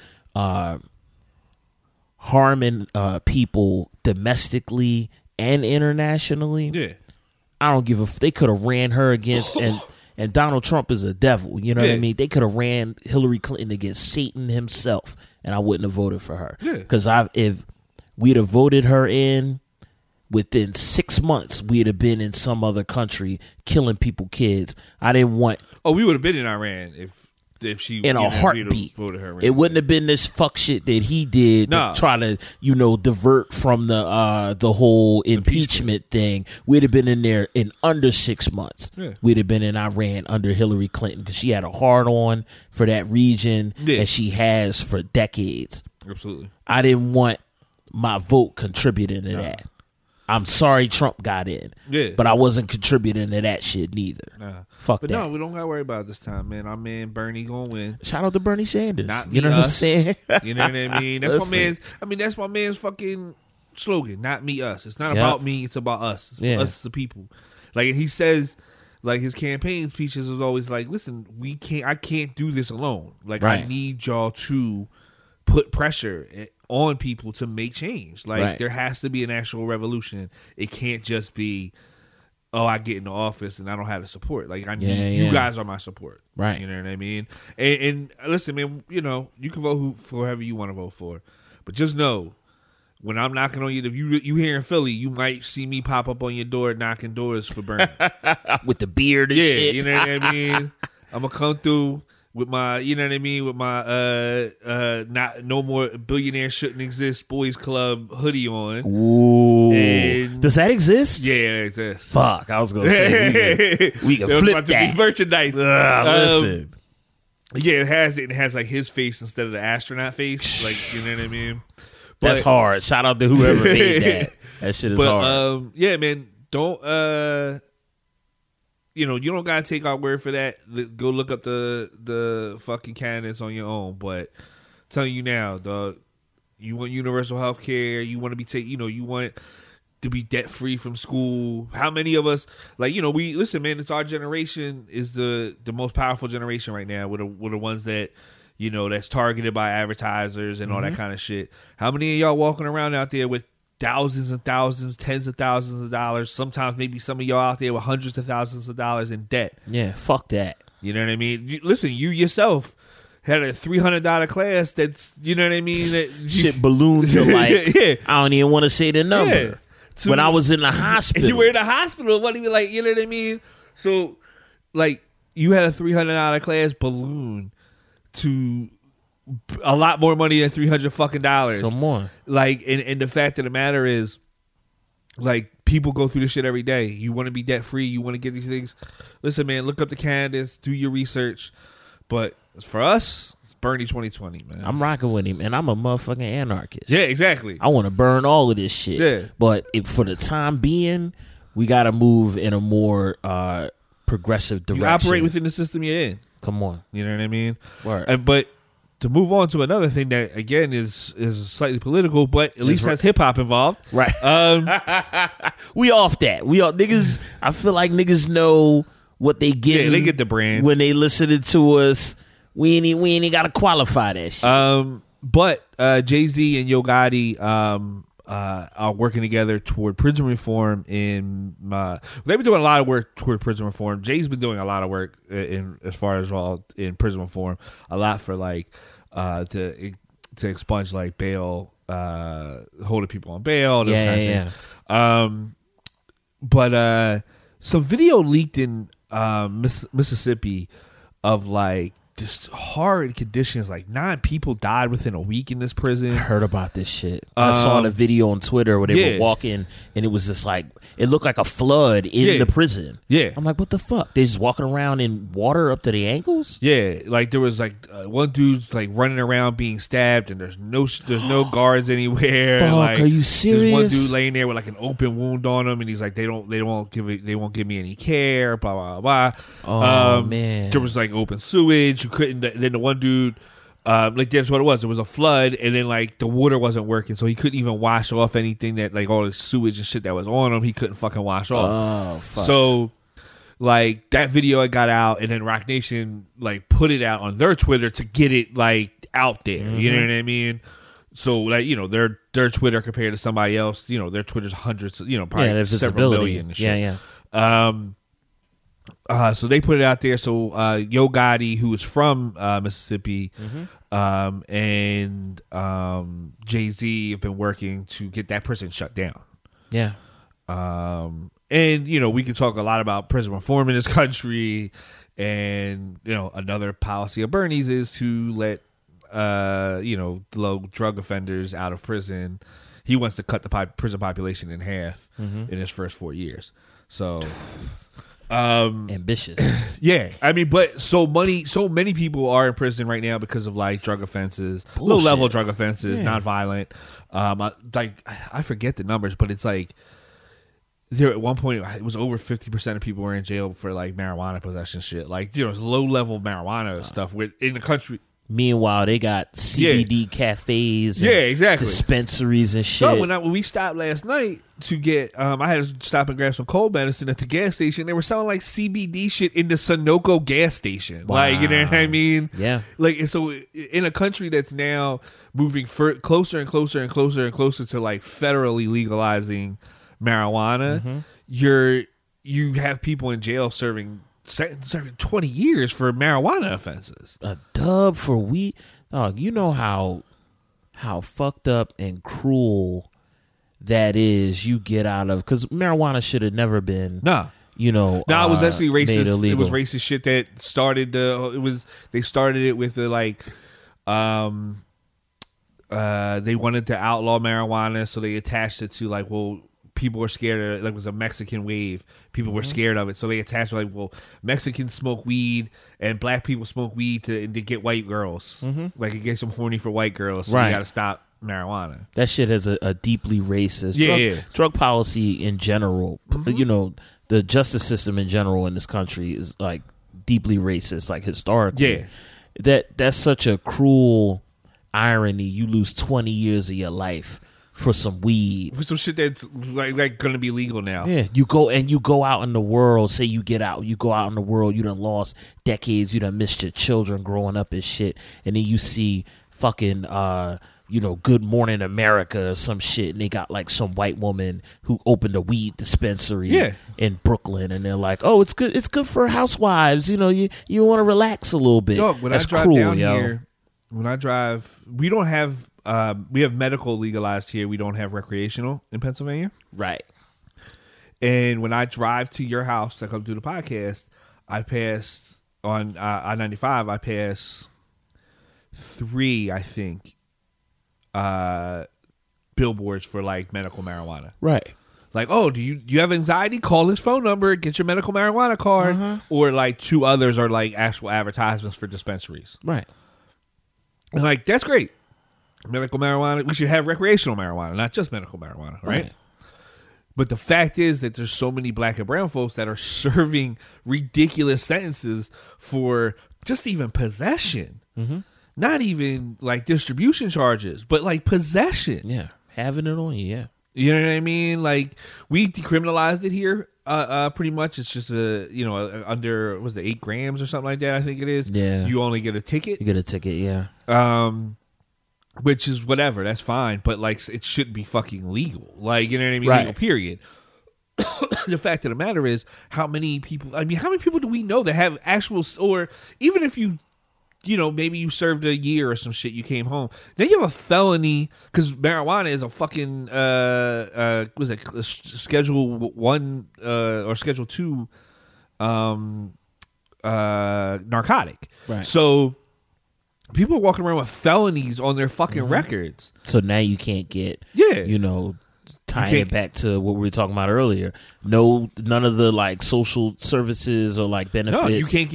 harming people domestically and internationally. Yeah. I don't give a they could have ran her against and Donald Trump is a devil. You know what I mean? They could have ran Hillary Clinton against Satan himself, and I wouldn't have voted for her. Because if we'd have voted her in, within 6 months, we'd have been in some other country killing people, kids. I didn't want... Oh, we would have been in Iran if she... In a heartbeat. Voted her in. It wouldn't have been this fuck shit that he did to try to, divert from the whole impeachment thing. We'd have been in there in under 6 months. Yeah. We'd have been in Iran under Hillary Clinton, because she had a hard-on for that region that she has for decades. Absolutely. I didn't want my vote contributing to that. I'm sorry Trump got in. Yeah. But I wasn't contributing to that shit neither. Fuck but that. No, we don't got to worry about it this time, man. Our man Bernie gonna win. Shout out to Bernie Sanders. Not you know what I'm saying? You know what I mean? That's my man. That's my man's fucking slogan. Not me, us. It's not about me. It's about us. It's us, the people. Like, and he says, like, his campaign speeches was always like, listen, I can't do this alone. Like, I need y'all to put pressure on people to make change. Like, there has to be an actual revolution. It can't just be, I get in the office and I don't have the support. Like, I need you guys are my support. Right. You know what I mean? And listen, man, you can vote for whoever you want to vote for. But just know, when I'm knocking on you, if you here in Philly, you might see me pop up on your door knocking doors for Bernie. With the beard and shit. You know what I mean? I'm going to come through with my, with my not no more billionaire shouldn't exist boys club hoodie on. Ooh, and does that exist? Yeah, it exists. Fuck, I was gonna say we can flip that merchandise. Listen, yeah, it has it. And it has like his face instead of the astronaut face. Like, you know what I mean? But, that's hard. Shout out to whoever made that. That shit is hard. Yeah, man. Don't you don't gotta take our word for that. Go look up the fucking candidates on your own. But I'm telling you now, you want universal health care. You want to be you want to be debt free from school. How many of us we listen, man? It's our generation is the most powerful generation right now. We're the ones that that's targeted by advertisers and all that kind of shit. How many of y'all walking around out there with thousands and thousands, tens of thousands of dollars, sometimes maybe some of y'all out there with hundreds of thousands of dollars in debt? Yeah, fuck that. You know what I mean? Listen, you yourself had a $300 class that's, you know what I mean? That shit ballooned to like, I don't even want to say the number. Yeah. When I was in the hospital. You were in the hospital. What do you like, you know what I mean? So, like, you had a $300 class balloon to a lot more money than $300 fucking dollars. Some more. Like, and the fact of the matter is, like, people go through this shit every day. You want to be debt free. You want to get these things. Listen, man, look up the candidates, do your research. But for us, it's Bernie 2020, man. I'm rocking with him, and I'm a motherfucking anarchist. Yeah, exactly. I want to burn all of this shit. Yeah. But for the time being, we got to move in a more progressive direction. You operate within the system you're in. Come on. You know what I mean? Word. But to move on to another thing that, again, is slightly political, but at least has hip-hop involved. Right. We off that. We all niggas. I feel like niggas know what they get. Yeah, they get the brand. When they listening to us, we ain't got to qualify that shit. But Jay-Z and Yo Gotti are working together toward prison reform. They've been doing a lot of work toward prison reform. Jay's been doing a lot of work in prison reform, a lot for like to expunge like bail, holding people on bail, those kinds of things. But some video leaked in Mississippi of like just horrid conditions. Like 9 people died within a week in this prison. I heard about this shit. I saw the video on Twitter where they were walking and it was just like, it looked like a flood in the prison. Yeah. I'm like, what the fuck? They just walking around in water up to the ankles? Yeah. Like there was like one dude's like running around being stabbed and there's no guards anywhere. Fuck, like, are you serious? There's one dude laying there with like an open wound on him and he's like, they won't give me any care, blah, blah, blah. Oh, man. There was like open sewage. You couldn't. Then the one dude, like that's what it was. It was a flood, and then like the water wasn't working, so he couldn't even wash off anything that like all the sewage and shit that was on him. He couldn't fucking wash off. Oh, fuck. So like that video it got out, and then Rock Nation like put it out on their Twitter to get it like out there. Mm-hmm. You know what I mean? So like their Twitter compared to somebody else, their Twitter's hundreds, probably several million. And shit. Yeah. So they put it out there. So Yo Gotti, who is from Mississippi, and Jay-Z have been working to get that prison shut down. Yeah. And we can talk a lot about prison reform in this country, and another policy of Bernie's is to let low drug offenders out of prison. He wants to cut the prison population in half in his first 4 years. So. Ambitious. Yeah. I mean, but so many people are in prison right now because of like drug offenses, low level drug offenses, non-violent. I forget the numbers, but it's like there at one point it was over 50% of people were in jail for like marijuana possession shit. Like, low level marijuana stuff in the country. Meanwhile, they got CBD cafes, and exactly, dispensaries and shit. So when we stopped last night to get, I had to stop and grab some cold medicine at the gas station. They were selling like CBD shit in the Sunoco gas station. Wow. Like, you know what I mean? Yeah. Like, so in a country that's now moving closer and closer and closer and closer to like federally legalizing marijuana, you have people in jail serving 20 years for marijuana offenses. A dub for weed. You know how fucked up and cruel that is. You get out of, because marijuana should have never been. It was actually racist. It was racist shit that started they started it with the like they wanted to outlaw marijuana, so they attached it to like, well, people were scared of it. Like, it was a Mexican wave. People were scared of it. So they attached like, well, Mexicans smoke weed and black people smoke weed to get white girls. Like, it gets them horny for white girls. So we got to stop marijuana. That shit is a deeply racist. Drug policy in general, the justice system in general in this country is like deeply racist, like historically. That's such a cruel irony. You lose 20 years of your life for some weed, for some shit that's like gonna be legal now. Yeah, you go out in the world. Say you get out, you go out in the world. You done lost decades. You done missed your children growing up and shit. And then you see fucking Good Morning America or some shit, and they got like some white woman who opened a weed dispensary in Brooklyn, and they're like, oh, it's good for housewives. You want to relax a little bit. Dog, when that's I drive cruel, down yo. here, when I drive, we don't have. We have medical legalized here. We don't have recreational in Pennsylvania. Right. And when I drive to your house to come do the podcast, I pass on I-95. I pass 3, I think, billboards for like medical marijuana. Right. Like, oh, do you have anxiety? Call this phone number. Get your medical marijuana card. Or like 2 others are like actual advertisements for dispensaries. Right. And like, that's great. Medical marijuana. We should have recreational marijuana, not just medical marijuana, right? But the fact is that there's so many black and brown folks that are serving ridiculous sentences for just even possession. Mm-hmm. Not even like distribution charges, but like possession. Yeah, having it on you, yeah. You know what I mean? Like, we decriminalized it here, pretty much. It's just under, was it 8 grams or something like that, I think it is. Yeah. You only get a ticket. You get a ticket, yeah. Which is whatever, that's fine. But, like, it shouldn't be fucking legal. Like, you know what I mean? Right. Legal, period. The fact of the matter is, how many people do we know that have actual, or even if you, maybe you served a year or some shit, you came home, then you have a felony, because marijuana is a fucking, was it Schedule 1 or Schedule 2 narcotic. Right. So people are walking around with felonies on their fucking records. So now you can't get, tying it back to what we were talking about earlier. No, none of the like social services or like benefits. No, you can't,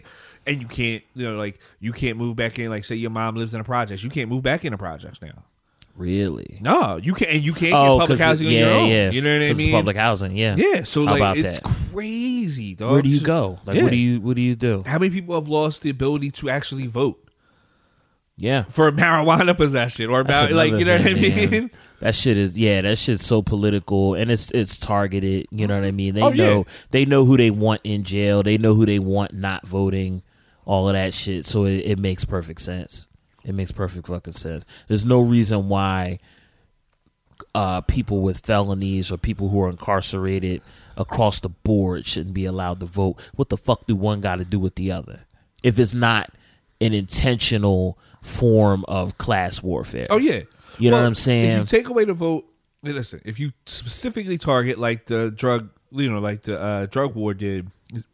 you can't move back in. Like, say your mom lives in a project, you can't move back in a projects now. Really? No, you can't. And you can't get public housing on your own. Yeah. You know what I mean? It's public housing. Yeah. Yeah. So How like, about it's that? crazy, dog. Where do you go? Like, what do you do? How many people have lost the ability to actually vote? Yeah, for marijuana possession or That's like, you know what I mean? Man. That shit's so political, and it's targeted. You know what I mean? They know who they want in jail. They know who they want not voting. All of that shit. So it makes perfect sense. It makes perfect fucking sense. There's no reason why people with felonies or people who are incarcerated across the board shouldn't be allowed to vote. What the fuck do one got to do with the other? If it's not an intentional form of class warfare. Oh yeah, you know what I'm saying? If you take away the vote, listen. If you specifically target like the drug, drug war did.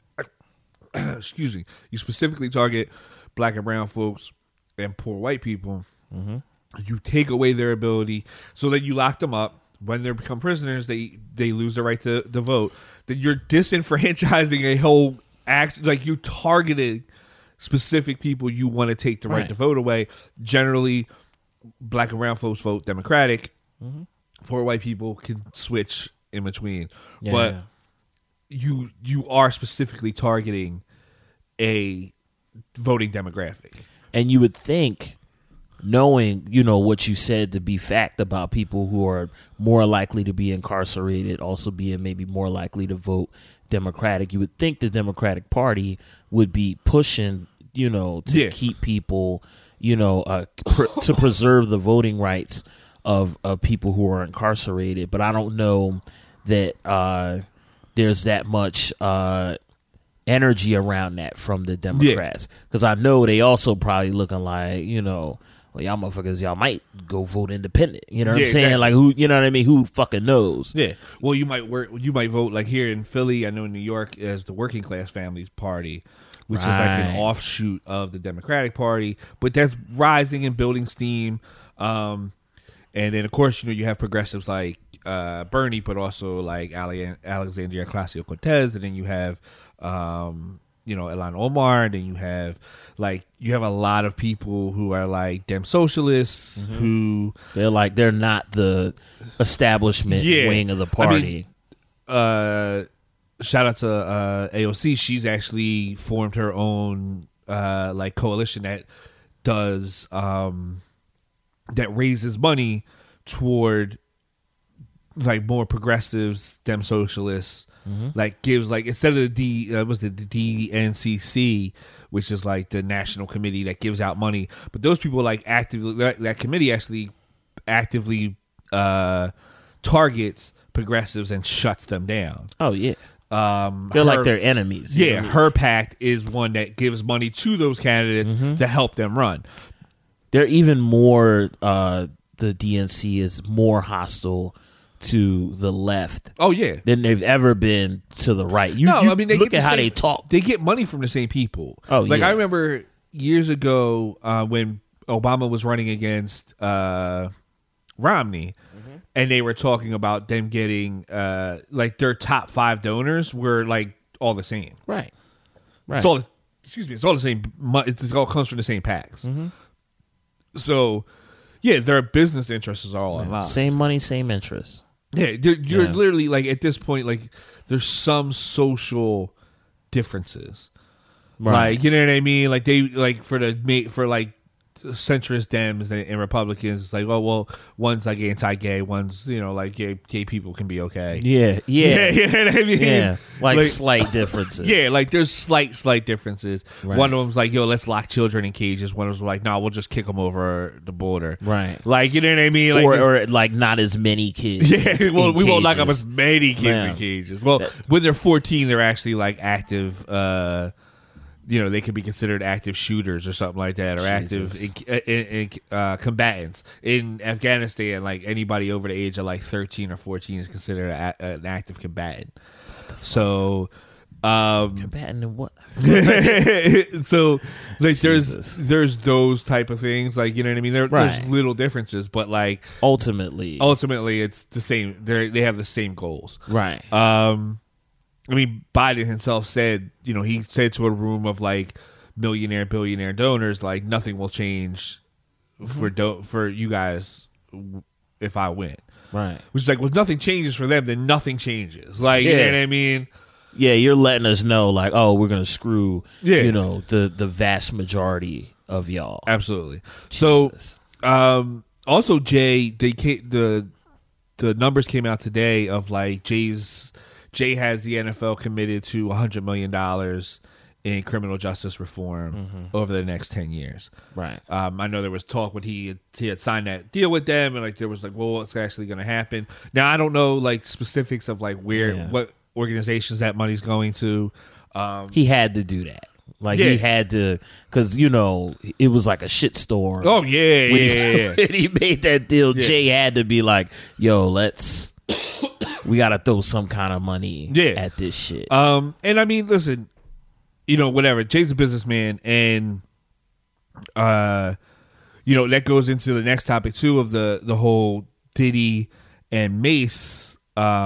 Excuse me. You specifically target black and brown folks and poor white people. Mm-hmm. You take away their ability, so that you lock them up. When they become prisoners, they lose their right to vote. Then you're disenfranchising a whole act. Like, you targeted specific people you want to take the right to vote away. Generally, black and brown folks vote Democratic. Mm-hmm. Poor white people can switch in between. Yeah. But you are specifically targeting a voting demographic. And you would think, knowing, what you said to be fact about people who are more likely to be incarcerated, also being maybe more likely to vote Democratic, you would think the Democratic Party would be pushing, to keep people, to preserve the voting rights of people who are incarcerated. But I don't know that there's that much energy around that from the Democrats, because I know they also probably looking like, well, y'all motherfuckers, y'all might go vote independent. You know what I'm saying? Exactly. Like, who, you know what I mean? Who fucking knows? Yeah. Well, you might vote like here in Philly. I know in New York as the Working Class Families Party, which is like an offshoot of the Democratic Party, but that's rising and building steam. And then of course, you have progressives like Bernie, but also like Alexandria Ocasio-Cortez, and then you have Ilhan Omar, and then you have a lot of people who are like Dem socialists, who they're not the establishment wing of the party. I mean, shout out to AOC. She's actually formed her own coalition that does that raises money toward like more progressives, Dem socialists. Like gives instead of the DNCC, which is like the national committee that gives out money, but those people that committee actually actively targets progressives and shuts them down. Oh yeah, they're like their enemies. Yeah, her PAC is one that gives money to those candidates to help them run. They're even more. The DNC is more hostile to the left, than they've ever been to the right. They look at how they talk. They get money from the same people. I remember years ago when Obama was running against Romney, and they were talking about them getting their top 5 donors were like all the same. Right. It's all it's all the same. It all comes from the same PACs. So, yeah, their business interests are all aligned. Same money, same interests. Yeah, you're literally like at this point, like there's some social differences, right? Like, you know what I mean? Like they like for like centrist Dems and Republicans, it's like, oh well, one's like anti-gay, one's like gay people can be okay. Yeah, you know what I mean? Yeah, like slight differences. Yeah, like there's slight differences. Right. One of them's like, yo, let's lock children in cages. One of them's like, no, we'll just kick them over the border. Right. Like, you know what I mean? Like, or like not as many kids. Yeah, well, we won't lock up as many kids in cages. Well, when they're 14, they're actually like active. They could be considered active shooters or something like that, or active combatants. In Afghanistan, like anybody over the age of like 13 or 14 is considered an active combatant. So, combatant in what? So, like, there's those type of things, like, you know what I mean. There's little differences, but like ultimately, it's the same. They have the same goals, right? I mean, Biden himself said, he said to a room of like millionaire, billionaire donors, like nothing will change for you guys if I win. Right. Which is like, well, nothing changes for them, then nothing changes. Like, you know what I mean? Yeah, you're letting us know, like, oh, we're going to screw, the vast majority of y'all. Absolutely. Jesus. So, also, Jay, the numbers came out today of like Jay has the NFL committed to $100 million in criminal justice reform over the next 10 years. Right. I know there was talk when he had signed that deal with them, and like there was like, well, what's actually going to happen? Now, I don't know like specifics of like what organizations that money's going to. He had to do that. Like he had to, because it was like a shitstorm. Oh yeah. When he made that deal, Jay had to be like, "Yo, we got to throw some kind of money at this shit." And I mean, listen, whatever. Jay's a businessman, and that goes into the next topic too of the whole Diddy and Mace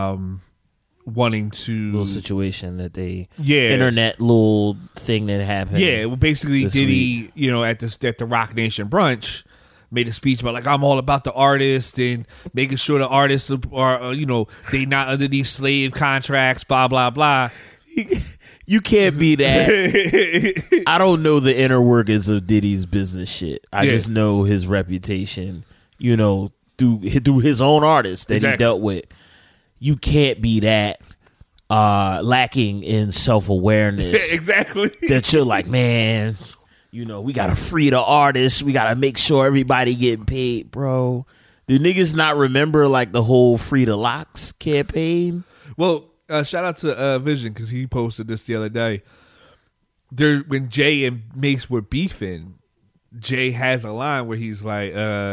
wanting to little situation that they internet little thing that happened. Yeah, well, basically Diddy, at the Rock Nation brunch, made a speech about like, I'm all about the artist and making sure the artists are they not under these slave contracts, blah blah blah. You can't be that. I don't know the inner workings of Diddy's business shit. I just know his reputation, through his own artists that he dealt with. You can't be that lacking in self-awareness. Exactly. That you're like, man, we got to free the artists. We got to make sure everybody getting paid, bro. Do niggas not remember like the whole Free the Locks campaign? Well, shout out to Vision, because he posted this the other day. When Jay and Mace were beefing, Jay has a line where he's like,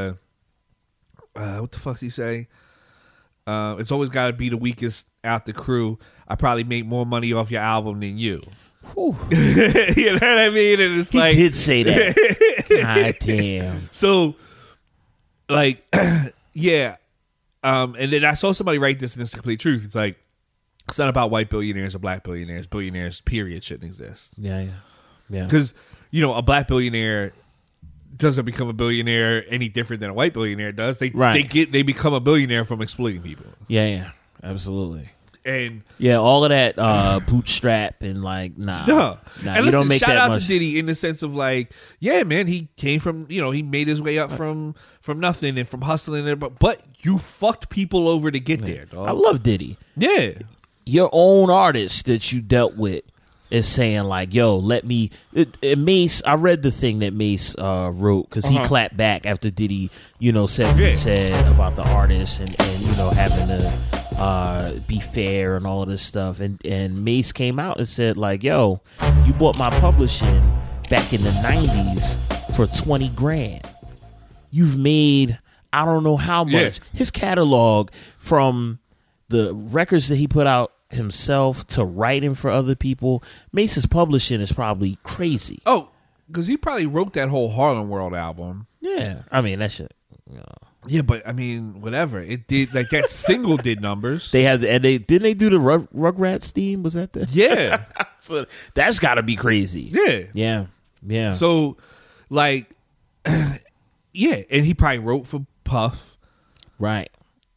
what the fuck he say? It's always got to be the weakest out the crew. I probably make more money off your album than you. You know what I mean? And it's he did say that. God damn. So, like, yeah. And then I saw somebody write this, and it's the complete truth. It's like, it's not about white billionaires or black billionaires. Billionaires, period, shouldn't exist. Yeah. Because, a black billionaire doesn't become a billionaire any different than a white billionaire does. They become a billionaire from exploiting people. Yeah, absolutely. And all of that bootstrap and like nah, and you don't make shout that out much. To Diddy in the sense of like, yeah, man, he came from he made his way up from nothing and from hustling there, but you fucked people over to get there, dog. I love Diddy. Yeah, your own artist that you dealt with is saying like, yo, let me Mace. I read the thing that Mace wrote because he clapped back after Diddy said what he said about the artist and having to be fair and all of this stuff, and Mace came out and said like, yo, you bought my publishing back in the 90s for $20,000. You've made I don't know how much. His catalog, from the records that he put out himself to writing for other people, Mace's publishing is probably crazy. Oh, because he probably wrote that whole Harlem World album. Yeah, I mean that shit. Yeah, but I mean, whatever it did, like that single did numbers. They had, and they didn't they do the Rugrats theme? Was that the So that's got to be crazy. Yeah. So, like, yeah, and he probably wrote for Puff, right?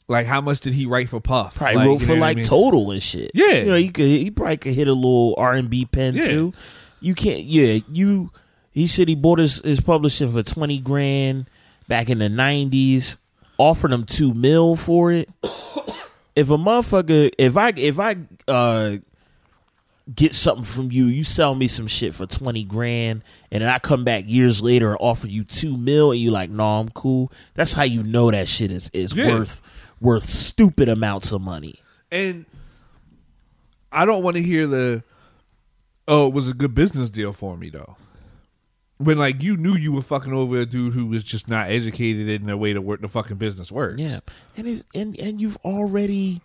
Like, how much did he write for Puff? Probably wrote for like Total and shit. Yeah, you know, he probably could hit a little R&B pen too. You can't. Yeah, He said he bought his publishing for $20,000 back in the 90s. Offered him $2 million for it. If a motherfucker, if I get something from you, you sell me some shit for $20,000, and then I come back years later and offer you $2 million, and you like, no, I'm cool. That's how you know that shit is worth stupid amounts of money. And I don't want to hear it was a good business deal for me though. When like you knew you were fucking over a dude who was just not educated in the way the fucking business works. Yeah, and you've already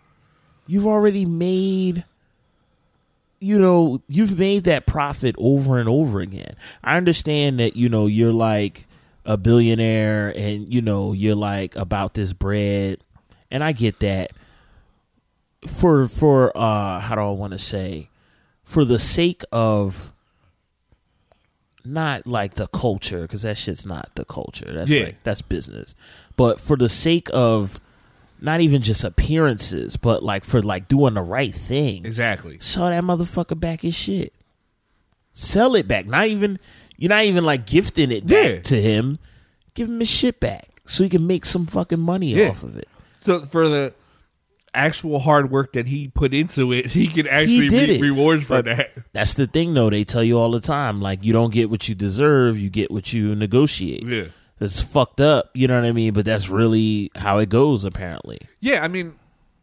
made, you've made that profit over and over again. I understand that you're like a billionaire and you're like about this bread, and I get that. For how do I want to say, for the sake of. Not like the culture, because that shit's not the culture. That's business. But for the sake of not even just appearances, but like for like doing the right thing. Exactly. Sell that motherfucker back his shit. Sell it back. You're not even like gifting it back to him. Give him his shit back so he can make some fucking money off of it. So for the actual hard work that he put into it, he can actually reap rewards for that. That's the thing, though. They tell you all the time, like, you don't get what you deserve, you get what you negotiate. Yeah. That's fucked up, you know what I mean? But that's really how it goes, apparently. Yeah, I mean,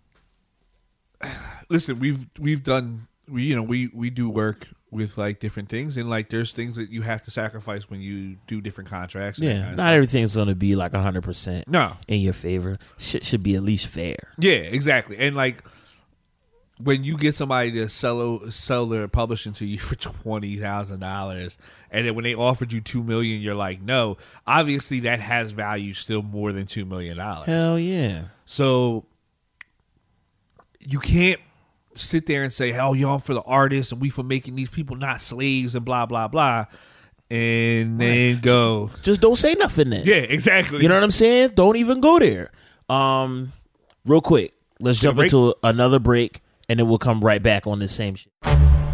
listen, we've done, we do work with like different things, and like there's things that you have to sacrifice when you do different contracts. Yeah, not everything's going to be like 100% no in your favor. Shit should be at least fair. Yeah, exactly. And like when you get somebody to sell their publishing to you for $20,000, and then when they offered you $2 million, you're like, no. Obviously, that has value still more than $2 million. Hell yeah. So you can't sit there and say, "Oh, y'all for the artists and we for making these people not slaves and blah blah blah," and then go. Just don't say nothing then. Yeah, exactly. You know what I'm saying? Don't even go there. Real quick, let's jump into another break, and then we'll come right back on this same shit.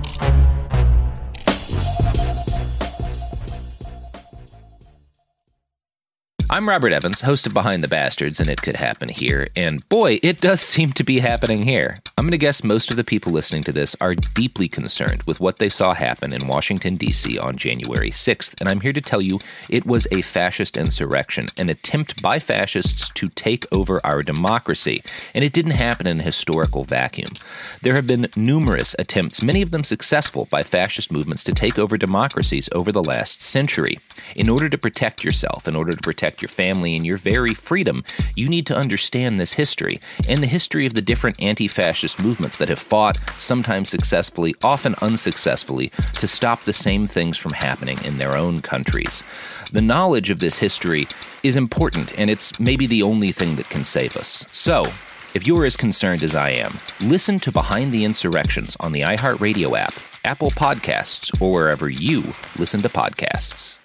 I'm Robert Evans, host of Behind the Bastards, and It Could Happen Here. And boy, it does seem to be happening here. I'm going to guess most of the people listening to this are deeply concerned with what they saw happen in Washington, D.C. on January 6th. And I'm here to tell you it was a fascist insurrection, an attempt by fascists to take over our democracy. And it didn't happen in a historical vacuum. There have been numerous attempts, many of them successful, by fascist movements to take over democracies over the last century. In order to protect yourself, in order to protect your family and your very freedom, you need to understand this history and the history of the different anti-fascist movements that have fought, sometimes successfully, often unsuccessfully, to stop the same things from happening in their own countries. The knowledge of this history is important, and it's maybe the only thing that can save us. So, if you're as concerned as I am, listen to Behind the Insurrections on the iHeartRadio app, Apple Podcasts, or wherever you listen to podcasts.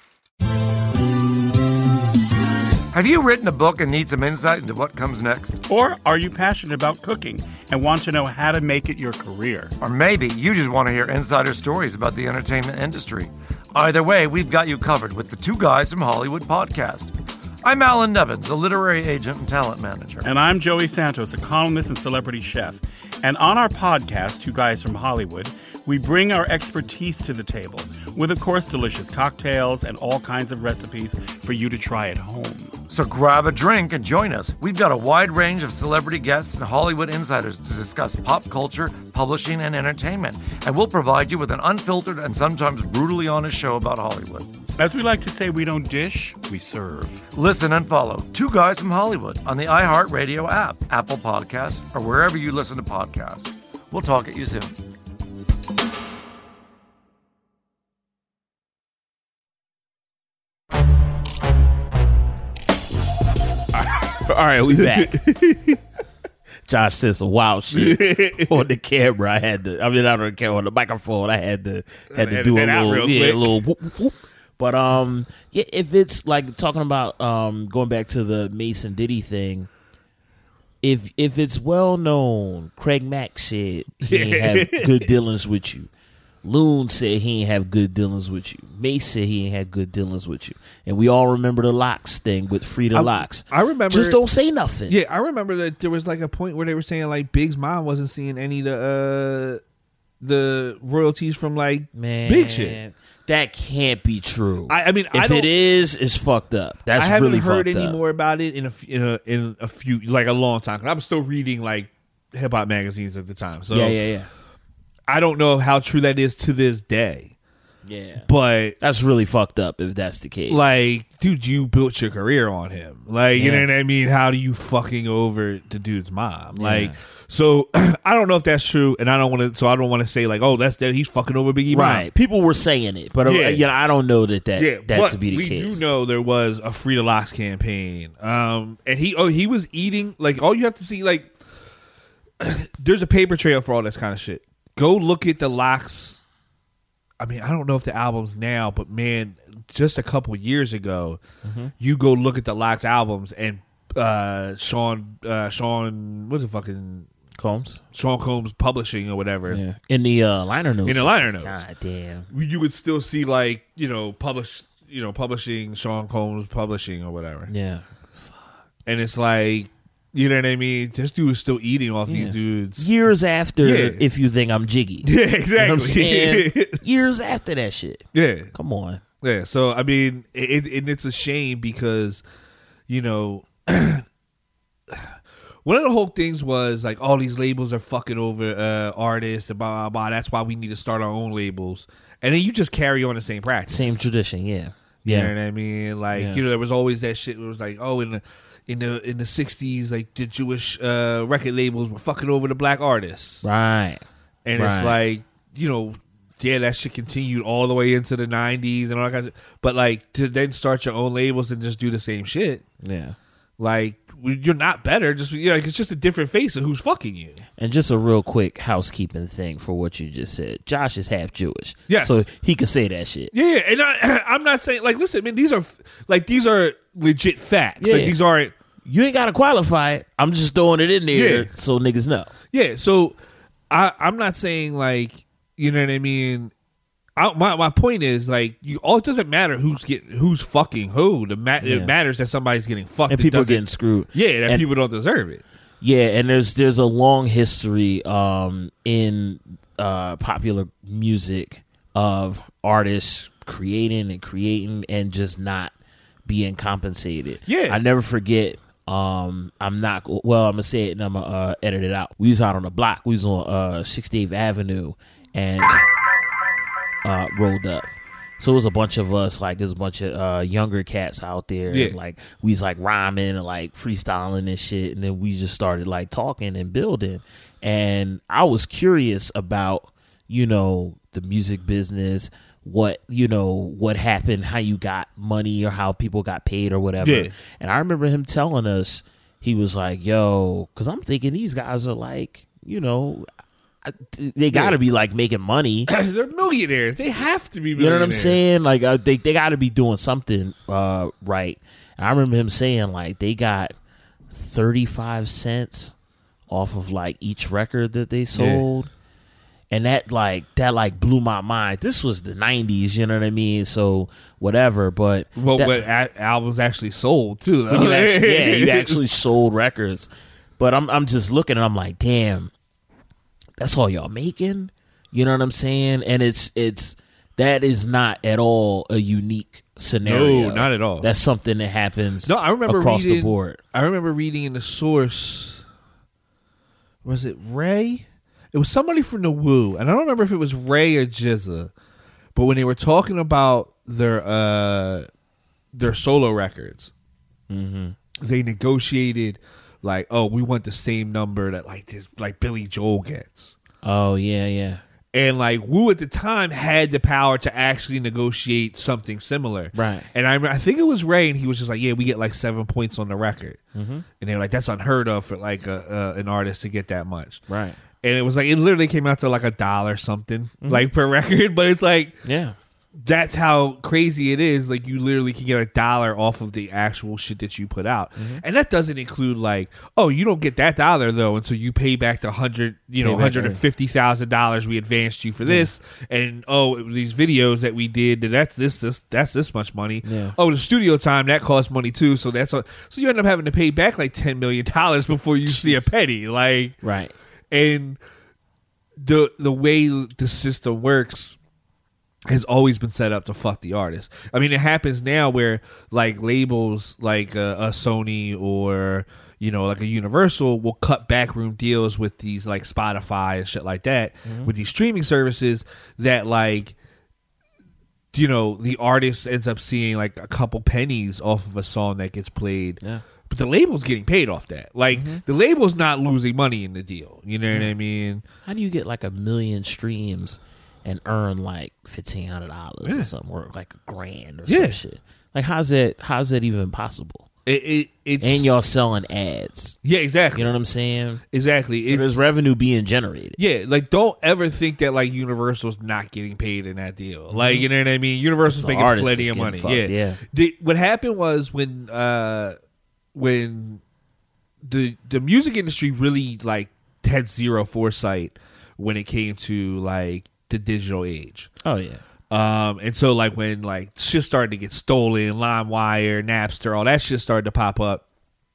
Have you written a book and need some insight into what comes next? Or are you passionate about cooking and want to know how to make it your career? Or maybe you just want to hear insider stories about the entertainment industry. Either way, we've got you covered with the Two Guys from Hollywood podcast. I'm Alan Nevins, a literary agent and talent manager. And I'm Joey Santos, a columnist and celebrity chef. And on our podcast, Two Guys from Hollywood, we bring our expertise to the table with, of course, delicious cocktails and all kinds of recipes for you to try at home. So grab a drink and join us. We've got a wide range of celebrity guests and Hollywood insiders to discuss pop culture, publishing, and entertainment. And we'll provide you with an unfiltered and sometimes brutally honest show about Hollywood. As we like to say, we don't dish, we serve. Listen and follow Two Guys from Hollywood on the iHeartRadio app, Apple Podcasts, or wherever you listen to podcasts. We'll talk at you soon. All right, we back. Josh said some wild shit on the camera. Not on the camera, on the microphone. I had to do a little whoop, whoop. But if it's like talking about going back to the Mason Diddy thing, if it's well known, Craig Mack said he ain't have good dealings with you. Loon said he ain't have good dealings with you. Mace said he ain't had good dealings with you. And we all remember the Locks thing with Frida Locks. I remember. Just don't say nothing. Yeah, I remember that there was like a point where they were saying like Big's mom wasn't seeing any of the royalties from like Big shit. That can't be true. I mean, if it is, it's fucked up. That's really fucked up. I haven't heard any more about it in a few like a long time. 'Cause I'm still reading like hip hop magazines at the time. So yeah. I don't know how true that is to this day. Yeah. But that's really fucked up if that's the case. Like, dude, you built your career on him. Like, you know what I mean? How do you fucking over the dude's mom? Like, so I don't know if that's true, and I don't want to say like, oh, that's that he's fucking over Biggie mom. Right. People were saying it, but I don't know that to be the case. We do know there was a Frida Locks campaign. And he was eating, like, all you have to see, like, there's a paper trail for all this kind of shit. Go look at the Locks. I mean, I don't know if the album's now, but man, just a couple years ago, you go look at the Locks albums and Sean, what the fucking Combs? Sean Combs Publishing or whatever. Yeah. In the liner notes. In the liner notes. God damn. You would still see like, publishing Sean Combs Publishing or whatever. Yeah. And it's like, you know what I mean? This dude is still eating off these dudes. Years after, if you think I'm jiggy. Yeah, exactly. You know what I'm saying? Years after that shit. Yeah. Come on. Yeah, so, I mean, it's a shame because, one of the whole things was, like, all these labels are fucking over artists and blah, blah, blah. That's why we need to start our own labels. And then you just carry on the same practice. Same tradition, yeah. You know what I mean? Like, there was always that shit where it was like, oh, in the 60s, like the Jewish record labels were fucking over the black artists. Right. And it's like, that shit continued all the way into the 90s and all that kind of shit. But like to then start your own labels and just do the same shit. Yeah. Like you're not better. Just it's just a different face of who's fucking you. And just a real quick housekeeping thing for what you just said. Josh is half Jewish. Yes. So he could say that shit. Yeah, and I'm not saying like listen, man, these are legit facts. Yeah. Like these aren't. You ain't got to qualify it. I'm just throwing it in there so niggas know. Yeah, so I'm not saying like, you know what I mean? My point is like, it doesn't matter who's fucking who. It matters that somebody's getting fucked and people are getting screwed. Yeah, that people don't deserve it. Yeah, and there's a long history in popular music of artists creating and just not being compensated. Yeah, I never forget. I'm gonna say it and I'm gonna edit it out. We was out on the block. We was on 68th Avenue and rolled up. So it was a bunch of us, like there's a bunch of younger cats out there. Yeah. And, like we was like rhyming and like freestyling and shit, and then we just started like talking and building. And I was curious about the music business, what happened, how you got money or how people got paid or whatever. Yeah. And I remember him telling us, he was like, yo, because I'm thinking these guys are like, they got to be like making money. They're millionaires. They have to be millionaires. You know what I'm saying? Like they got to be doing something right. And I remember him saying like they got 35 cents off of like each record that they sold. Yeah. And that blew my mind. This was the 90s, you know what I mean? So whatever, but albums actually sold too. Though. You actually sold records. But I'm just looking and I'm like, damn, that's all y'all making? You know what I'm saying? And that is not at all a unique scenario. No, not at all. That's something that happens across the board. I remember reading in the source, was it Ray? It was somebody from the Wu, and I don't remember if it was Ray or Jizza, but when they were talking about their solo records, they negotiated like, oh, we want the same number that like Billy Joel gets. Oh yeah. And like Wu at the time had the power to actually negotiate something similar, right? And I think it was Ray, and he was just like, yeah, we get like 7 points on the record, and they were like, that's unheard of for like an artist to get that much, right? And it was like, it literally came out to like $1 something, like per record. But it's like, yeah, that's how crazy it is. Like, you literally can get $1 off of the actual shit that you put out, and that doesn't include like, oh, you don't get that $1 though until you pay back the $150,000 we advanced you for this, and these videos that we did, that's this much money. Yeah. Oh, the studio time that costs money too, so so you end up having to pay back like $10 million before you see a penny. Like, right, and the way the system works has always been set up to fuck the artist. I mean, it happens now where like labels like a Sony or like a Universal will cut backroom deals with these like Spotify and shit like that, with these streaming services that like the artist ends up seeing like a couple pennies off of a song that gets played. Yeah. But the label's getting paid off that. Like, the label's not losing money in the deal. You know what I mean? How do you get like 1 million streams and earn like $1,500 or something, or like $1,000 or some shit? Like, how's that even possible? It's, and y'all selling ads. Yeah, exactly. You know what I'm saying? Exactly. So there's revenue being generated. Yeah, like, don't ever think that like Universal's not getting paid in that deal. Like, you know what I mean? Universal's making plenty of money. Yeah. What happened was when the music industry really like had zero foresight when it came to like the digital age. Oh yeah. And so like when like shit started to get stolen, LimeWire, Napster, all that shit started to pop up,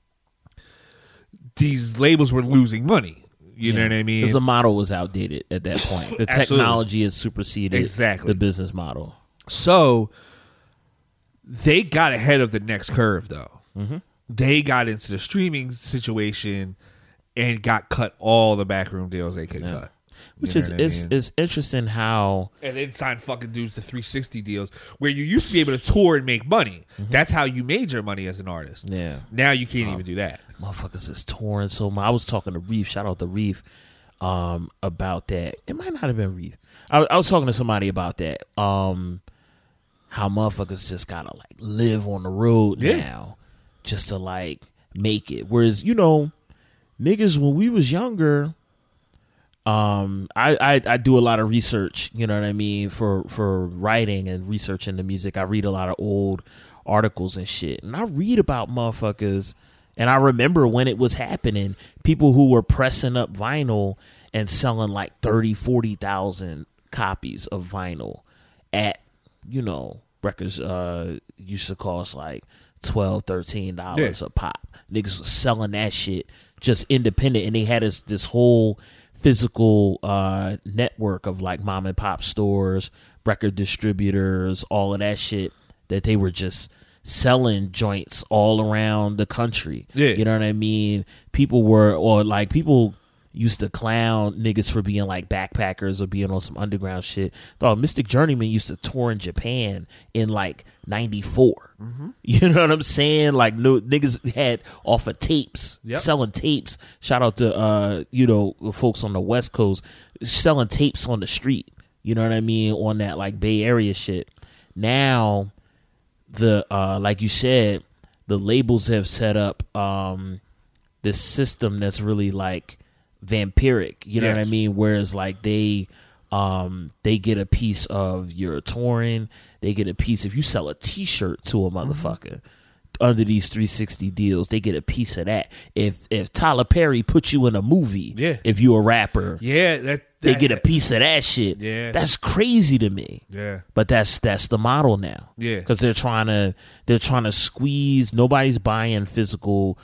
these labels were losing money. You know what I mean? Because the model was outdated at that point. The technology has superseded the business model. So they got ahead of the next curve though. They got into the streaming situation and got cut all the backroom deals they could cut. Which is interesting how... And then signed fucking dudes to 360 deals where you used to be able to tour and make money. That's how you made your money as an artist. Yeah. Now you can't even do that. Motherfuckers is touring so much. I was talking to Reef, shout out to Reef, about that. It might not have been Reef. I was talking to somebody about that. How motherfuckers just gotta like live on the road now just to like make it. Whereas, niggas when we was younger... I do a lot of research, you know what I mean, for writing and researching the music. I read a lot of old articles and shit, and I read about motherfuckers, and I remember when it was happening, people who were pressing up vinyl and selling like 30,000-40,000 copies of vinyl at, records used to cost like $12-13 a pop. Niggas was selling that shit just independent, and they had this whole physical network of like mom and pop stores, record distributors, all of that shit that they were just selling joints all around the country. Yeah. You know what I mean? People used to clown niggas for being like backpackers or being on some underground shit. Dog, Mystic Journeyman used to tour in Japan in like 94. You know what I'm saying? Like, no niggas had off of tapes, selling tapes. Shout out to folks on the West Coast selling tapes on the street. You know what I mean? On that like Bay Area shit. Now the like you said, the labels have set up this system that's really like vampiric, you know what I mean? Whereas like they get a piece of your touring, they get a piece if you sell a t-shirt to a motherfucker under these 360 deals, they get a piece of that. If Tyler Perry put you in a movie, if you a rapper, they get a piece of that shit. Yeah, that's crazy to me. Yeah, but that's the model now. Yeah, because they're trying to squeeze. Nobody's buying physical,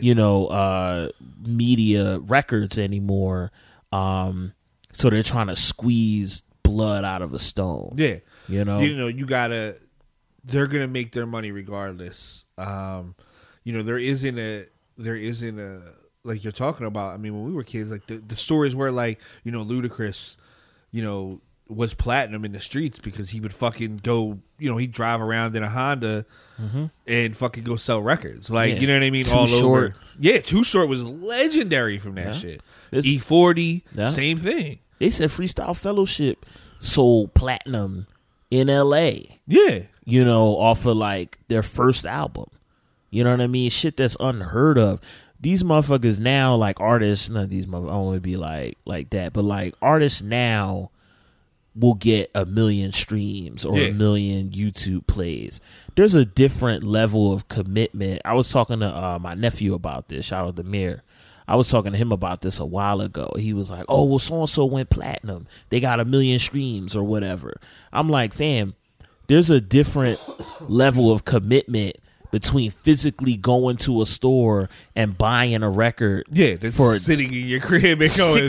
media records anymore. So they're trying to squeeze blood out of a stone. Yeah, you gotta. They're gonna make their money regardless. There isn't a like you're talking about. I mean, when we were kids, like the stories where like Ludacris, was platinum in the streets because he would fucking go. He'd drive around in a Honda and fucking go sell records. Like you know what I mean? Too Short. Over. Yeah, Too Short was legendary from that shit. E40, same thing. They said Freestyle Fellowship sold platinum in LA. Yeah. Off of like their first album. You know what I mean? Shit that's unheard of. These motherfuckers now, like artists, not these motherfuckers, I don't want to be like that, but like artists now will get 1 million streams or 1 million YouTube plays. There's a different level of commitment. I was talking to my nephew about this. Shout out to Mir. I was talking to him about this a while ago. He was like, oh, well, so-and-so went platinum. They got 1 million streams or whatever. I'm like, fam, there's a different level of commitment between physically going to a store and buying a record. Yeah, that's for sitting in your crib and going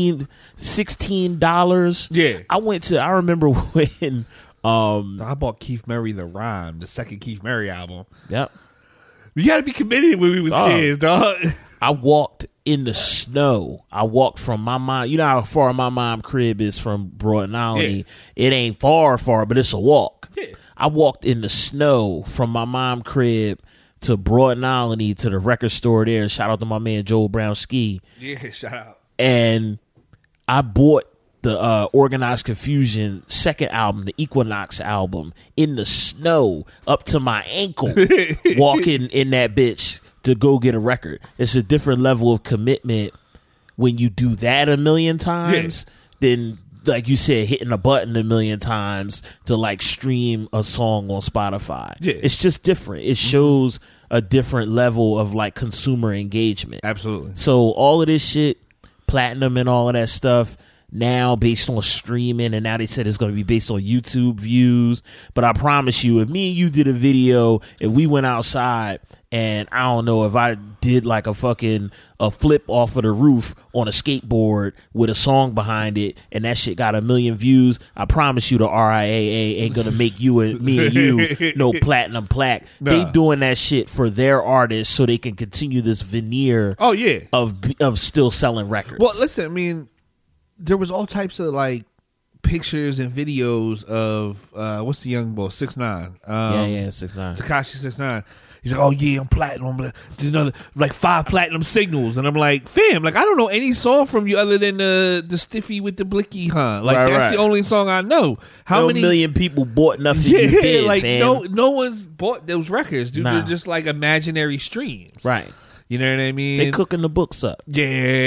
$16. Yeah. I remember when I bought Keith Murray The Rhyme, the second Keith Murray album. Yep. You gotta be committed when we was kids, dog. I walked in the snow. I walked from my mom. You know how far my mom crib is from Broad Olney? It ain't far, but it's a walk. Yeah. I walked in the snow from my mom crib to Broad Olney to the record store there. Shout out to my man Joel Brown Ski. Yeah, shout out. And I bought the Organized Confusion second album, the Equinox album, in the snow up to my ankle, walking in that bitch to go get a record. It's a different level of commitment when you do that 1 million times than, like you said, hitting a button 1 million times to like stream a song on Spotify. Yeah. It's just different. It shows a different level of like consumer engagement. Absolutely. So all of this shit, platinum and all of that stuff, now based on streaming, and now they said it's going to be based on YouTube views. But I promise you, if me and you did a video, if we went outside and I don't know, if I did like a flip off of the roof on a skateboard with a song behind it and that shit got 1 million views, I promise you the RIAA ain't going to make me and you no platinum plaque. Nah. They doing that shit for their artists so they can continue this veneer of still selling records. Well, listen, I mean, there was all types of like pictures and videos of what's the young boy 6ix9ine? 6ix9ine. Tekashi 6ix9ine. He's like, oh yeah, I'm platinum. Another like 5 platinum signals, and I'm like, fam, like I don't know any song from you other than the Stiffy with the Blicky, huh? Like that's the only song I know. How many million people bought nothing? You did, like fam. no one's bought those records, dude. They're just like imaginary streams, right? You know what I mean? They cooking the books up. Yeah.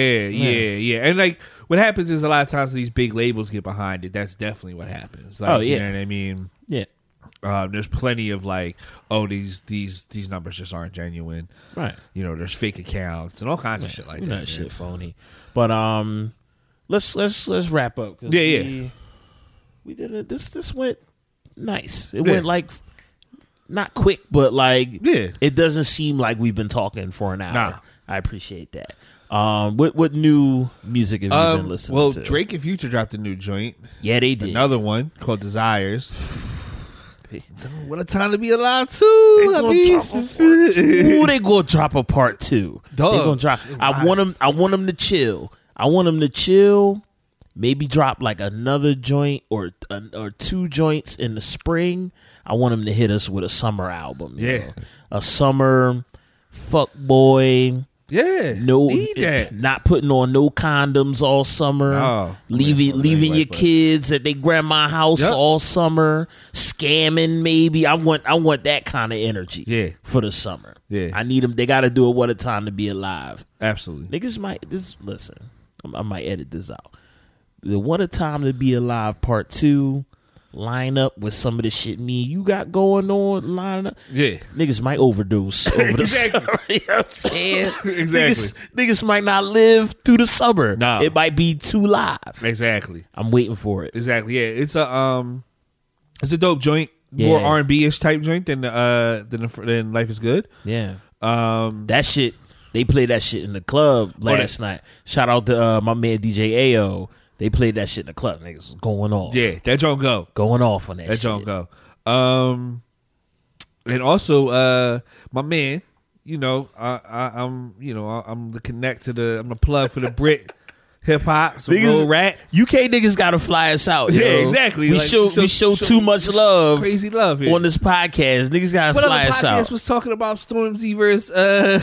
And like what happens is a lot of times these big labels get behind it. That's definitely what happens. Like, you know what I mean? Yeah. There's plenty of like, oh, these numbers just aren't genuine. Right. You know, there's fake accounts and all kinds of shit like that. That shit phony. But let's wrap up. Yeah. We did it. This went nice. It went like not quick, but like it doesn't seem like we've been talking for an hour. Nah. I appreciate that. What new music have you been listening to? Well, Drake and Future dropped a new joint. Yeah, they did. Another one called Desires. What a time to be alive too. They gonna drop a part 2. They gonna drop. I want them to chill. I want them to chill. Maybe drop like another joint or 2 joints in the spring. I want them to hit us with a summer album. You know? A summer fuck boy. Yeah, not putting on no condoms all summer. Leaving your kids at their grandma's house all summer. Scamming maybe. I want that kind of energy. Yeah, for the summer. Yeah, I need them. They got to do it. What a time to be alive. Absolutely. Niggas might listen. I might edit this out. The What a Time to Be Alive Part 2. Line up with some of the shit me and you got going on. Line up. Yeah. Niggas might overdose over the summer. You know what I'm saying? Exactly. Niggas might not live through the summer. No. It might be too live. Exactly. I'm waiting for it. Exactly. Yeah. It's a dope joint. More R&B-ish type joint than Life is Good. Yeah. That shit, they played that shit in the club last night. Shout out to my man DJ AO. They played that shit in the club. Niggas going off. Yeah, that joint go. Going off on that shit. That joint go. And also, my man, you know, I'm the connect to I'm the plug for the Brit hip hop, some real rap. UK niggas gotta fly us out. Yeah, yo. exactly. We show too much love, crazy love here on this podcast. Niggas gotta fly us out. What other podcast was talking about Stormzy versus?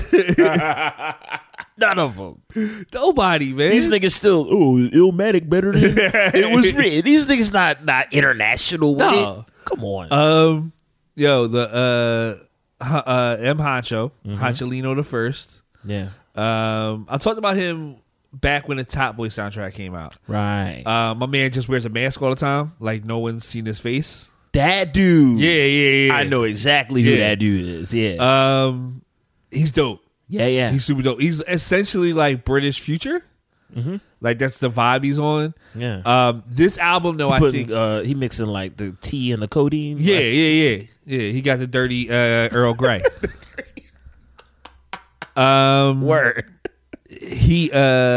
None of them. Nobody, man. These niggas still, Illmatic better than it was written. These niggas not international with it. Come on. The M Honcho, Honcholino the First. Yeah. I talked about him back when the Top Boy soundtrack came out. Right. My man just wears a mask all the time. Like, no one's seen his face. That dude. Yeah. I know exactly who that dude is. Yeah. He's dope. Yeah. He's super dope. He's essentially like British Future. Mm-hmm. Like, that's the vibe he's on. Yeah. This album, though, I think he mixing like the tea and the codeine. Yeah. He got the dirty Earl Grey. Word. He's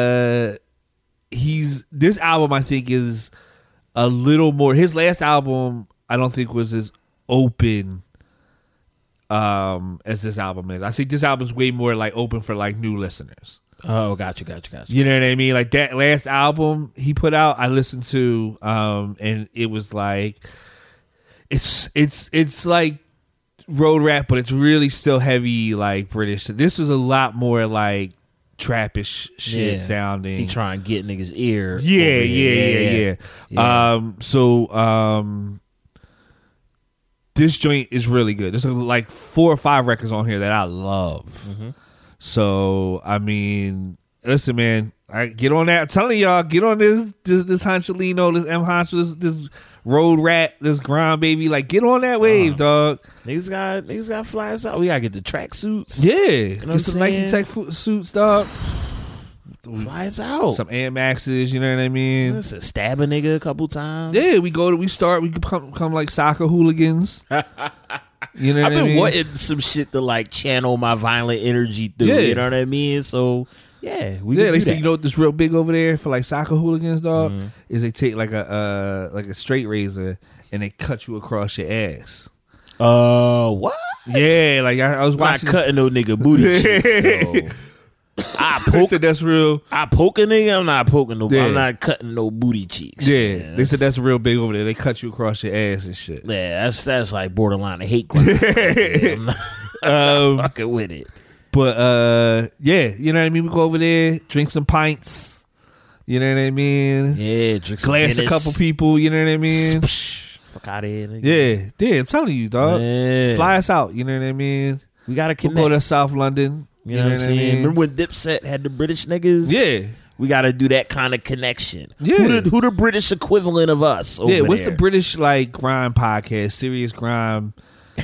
this album, I think, is a little more. His last album, I don't think was as open as this album is. I think this album's way more like open for like new listeners. Oh, gotcha. You know what I mean? Like, that last album he put out, I listened to, and it was like, it's like road rap, but it's really still heavy like British. This is a lot more like trappish shit sounding. He trying to get niggas' ear. Yeah. This joint is really good. There's like 4 or 5 records on here that I love. Mm-hmm. So, I mean, listen, man, I get on that. I'm telling y'all, get on this Honchalino, this M Honcho, this road rat, this grind baby. Like, get on that wave, dog. Niggas got flies out. We gotta get the track suits. Yeah, you know get some Nike Tech suits, dog. Flies out. Some Air Maxes, you know what I mean? Listen, stab a nigga a couple times. Yeah, we become like soccer hooligans. You know what I've been I mean? wanting some shit to like channel my violent energy through. Yeah. You know what I mean? So yeah, they say, you know what, this real big over there for like soccer hooligans, dog, is they take like a straight razor and they cut you across your ass. What? Yeah, like I was watching. Not cutting no nigga booty cheeks, though. I poke. They said that's real. I poke a nigga. I'm not poking no. Yeah. I'm not cutting no booty cheeks. Yeah, man. They said that's real big over there. They cut you across your ass and shit. Yeah, that's like borderline a hate crime. I'm not fucking with it. But yeah, you know what I mean. We go over there, drink some pints. You know what I mean? Yeah, drink some glass a couple people. You know what I mean? Fuck out of here, nigga. Yeah. I'm telling you, dog. Yeah. Fly us out. You know what I mean? We gotta connect. We'll go to South London. You know what I'm saying? I mean? Remember when Dipset had the British niggas? Yeah. We got to do that kind of connection. Yeah. Who the British equivalent of us over there? What's the British, like, grime podcast? Serious grime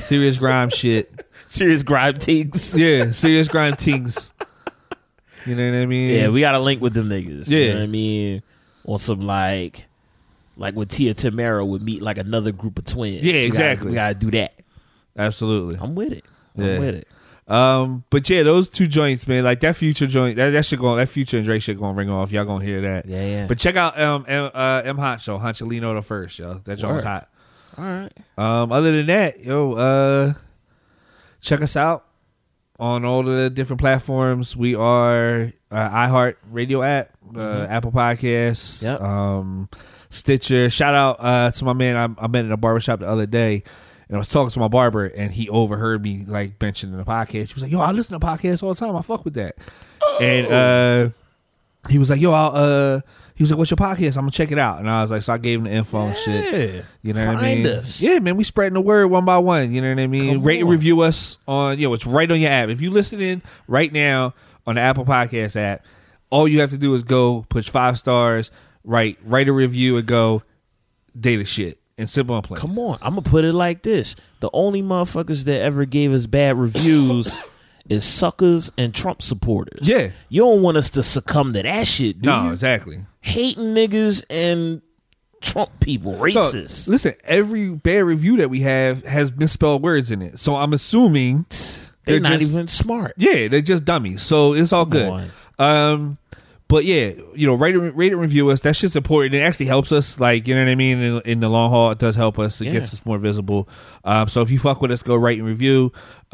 shit. Serious grime tings. Yeah, serious grime tings. You know what I mean? Yeah, we got to link with them niggas. Yeah. You know what I mean? On some, like when Tia Tamera would meet, like, another group of twins. Yeah, exactly. We got to do that. Absolutely. I'm with it. I'm with it. But yeah, those 2 joints, man, like that Future joint, that Future and Drake shit gonna ring off. Y'all gonna hear that. Yeah. But check out M Honcho, Honchalino the first, yo. That joint was hot. All right. Other than that, check us out on all the different platforms. We are iHeart Radio app, Apple Podcasts, Stitcher. Shout out to my man. I met in a barbershop the other day. And I was talking to my barber, and he overheard me like mentioning the podcast. He was like, "Yo, I listen to podcasts all the time. I fuck with that." Oh. And he was like, "Yo, he was like, what's your podcast? I'm gonna check it out." And I was like, so I gave him the info and shit. You know what I mean? Us. Yeah, man, we spreading the word one by one. You know what I mean? Rate and review us on. It's right on your app. If you listening right now on the Apple Podcast app, all you have to do is go push 5 stars, write a review, and go data shit. And simple and plain. Come on, I'm gonna put it like this: the only motherfuckers that ever gave us bad reviews is suckers and Trump supporters. Yeah, you don't want us to succumb to that shit, do you? No, exactly. Hating niggas and Trump people, racist. No, listen, every bad review that we have has misspelled words in it, so I'm assuming they're not even smart. Yeah, they're just dummies. So it's all good. But yeah, rate and review us. That shit's important. It actually helps us. Like, you know what I mean? In the long haul, it does help us. It gets us more visible. So if you fuck with us, go rate and review.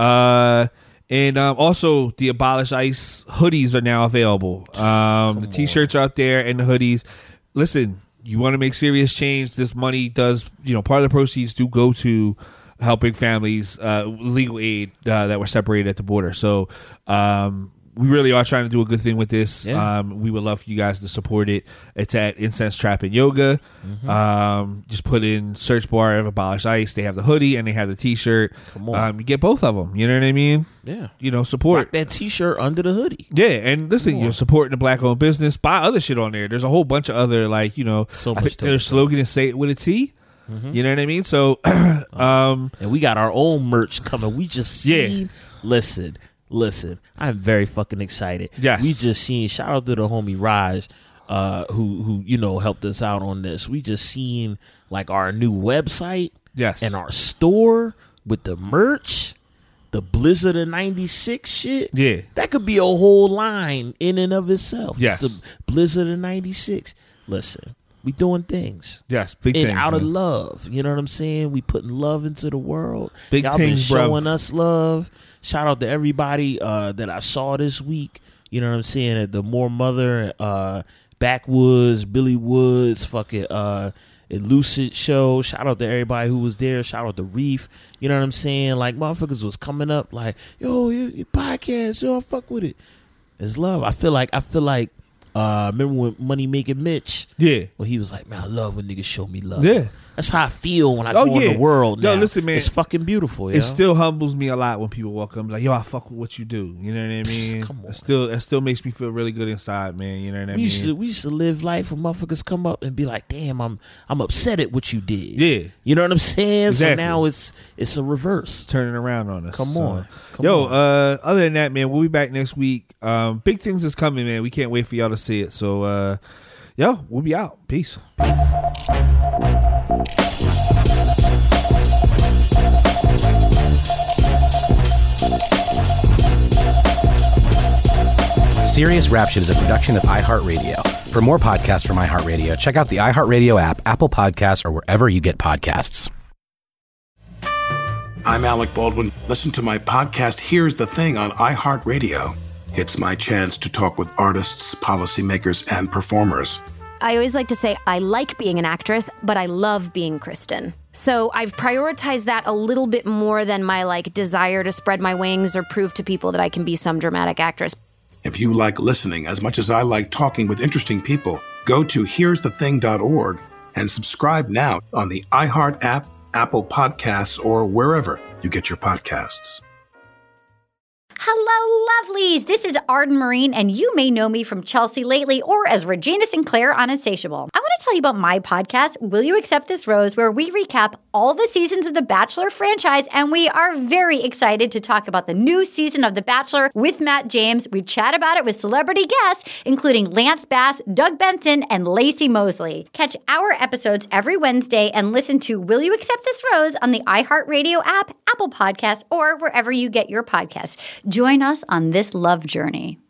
And also, the Abolish ICE hoodies are now available. The T-shirts are up there and the hoodies. Listen, you want to make serious change. This money does, part of the proceeds do go to helping families, legal aid that were separated at the border. So, We really are trying to do a good thing with this. Yeah. We would love for you guys to support it. It's at Incense Trap and Yoga. Just put in search bar of Abolish ICE. They have the hoodie and they have the t-shirt. Come on. You get both of them. You know what I mean? Yeah. You know, support. Rock that t-shirt under the hoodie. Yeah, and listen, you're supporting the black-owned business. Buy other shit on there. There's a whole bunch of other, like, you know, So I much think their slogan is "Say it with a T." You know what I mean? So, and we got our own merch coming. We just seen. Listen. I'm very fucking excited. Yes. We just seen. Shout out to the homie Raj, who you know helped us out on this. We just seen like our new website. Yes. And our store with the merch. The Blizzard of 96 shit. Yeah. That could be a whole line in and of itself. Yes. It's the Blizzard of 96. Listen, we doing things. Yes, big and things. out of man. love. You know what I'm saying? We putting love into the world. Big Y'all things, been bruv. showing us love. Shout out to everybody that I saw this week. You know what I'm saying? At the More Mother, Backwoods, Billy Woods, fucking Lucid show. Shout out to everybody who was there. Shout out to Reef. You know what I'm saying? Like, motherfuckers was coming up like, yo, your podcast, yo, I fuck with it. It's love. I feel like remember when Money Making Mitch? Yeah. Well, he was like, man, I love when niggas show me love. Yeah. That's how I feel when I go in the world now. Yo, listen, man. It's fucking beautiful, yo. It still humbles me a lot when people walk up and be like, yo, I fuck with what you do. You know what I mean? Come on. It still makes me feel really good inside, man. You know what I mean? We used to live life where motherfuckers come up and be like, damn, I'm upset at what you did. Yeah. You know what I'm saying? Exactly. So now it's a reverse. Turning around on us. Come on. Other than that, man, we'll be back next week. Big things is coming, man. We can't wait for y'all to see it. So, we'll be out. Peace. Serious Rap Shit is a production of iHeartRadio. For more podcasts from iHeartRadio, check out the iHeartRadio app, Apple Podcasts, or wherever you get podcasts. I'm Alec Baldwin. Listen to my podcast, Here's the Thing, on iHeartRadio. It's my chance to talk with artists, policymakers, and performers. I always like to say I like being an actress, but I love being Kristen. So I've prioritized that a little bit more than my desire to spread my wings or prove to people that I can be some dramatic actress. If you like listening as much as I like talking with interesting people, go to here'sthething.org and subscribe now on the iHeart app, Apple Podcasts, or wherever you get your podcasts. Hello, lovelies. This is Arden Marine, and you may know me from Chelsea Lately or as Regina Sinclair on Insatiable. I want to tell you about my podcast, Will You Accept This Rose, where we recap all the seasons of The Bachelor franchise, and we are very excited to talk about the new season of The Bachelor with Matt James. We chat about it with celebrity guests, including Lance Bass, Doug Benson, and Lacey Mosley. Catch our episodes every Wednesday and listen to Will You Accept This Rose on the iHeartRadio app, Apple Podcasts, or wherever you get your podcasts. Join us on this love journey.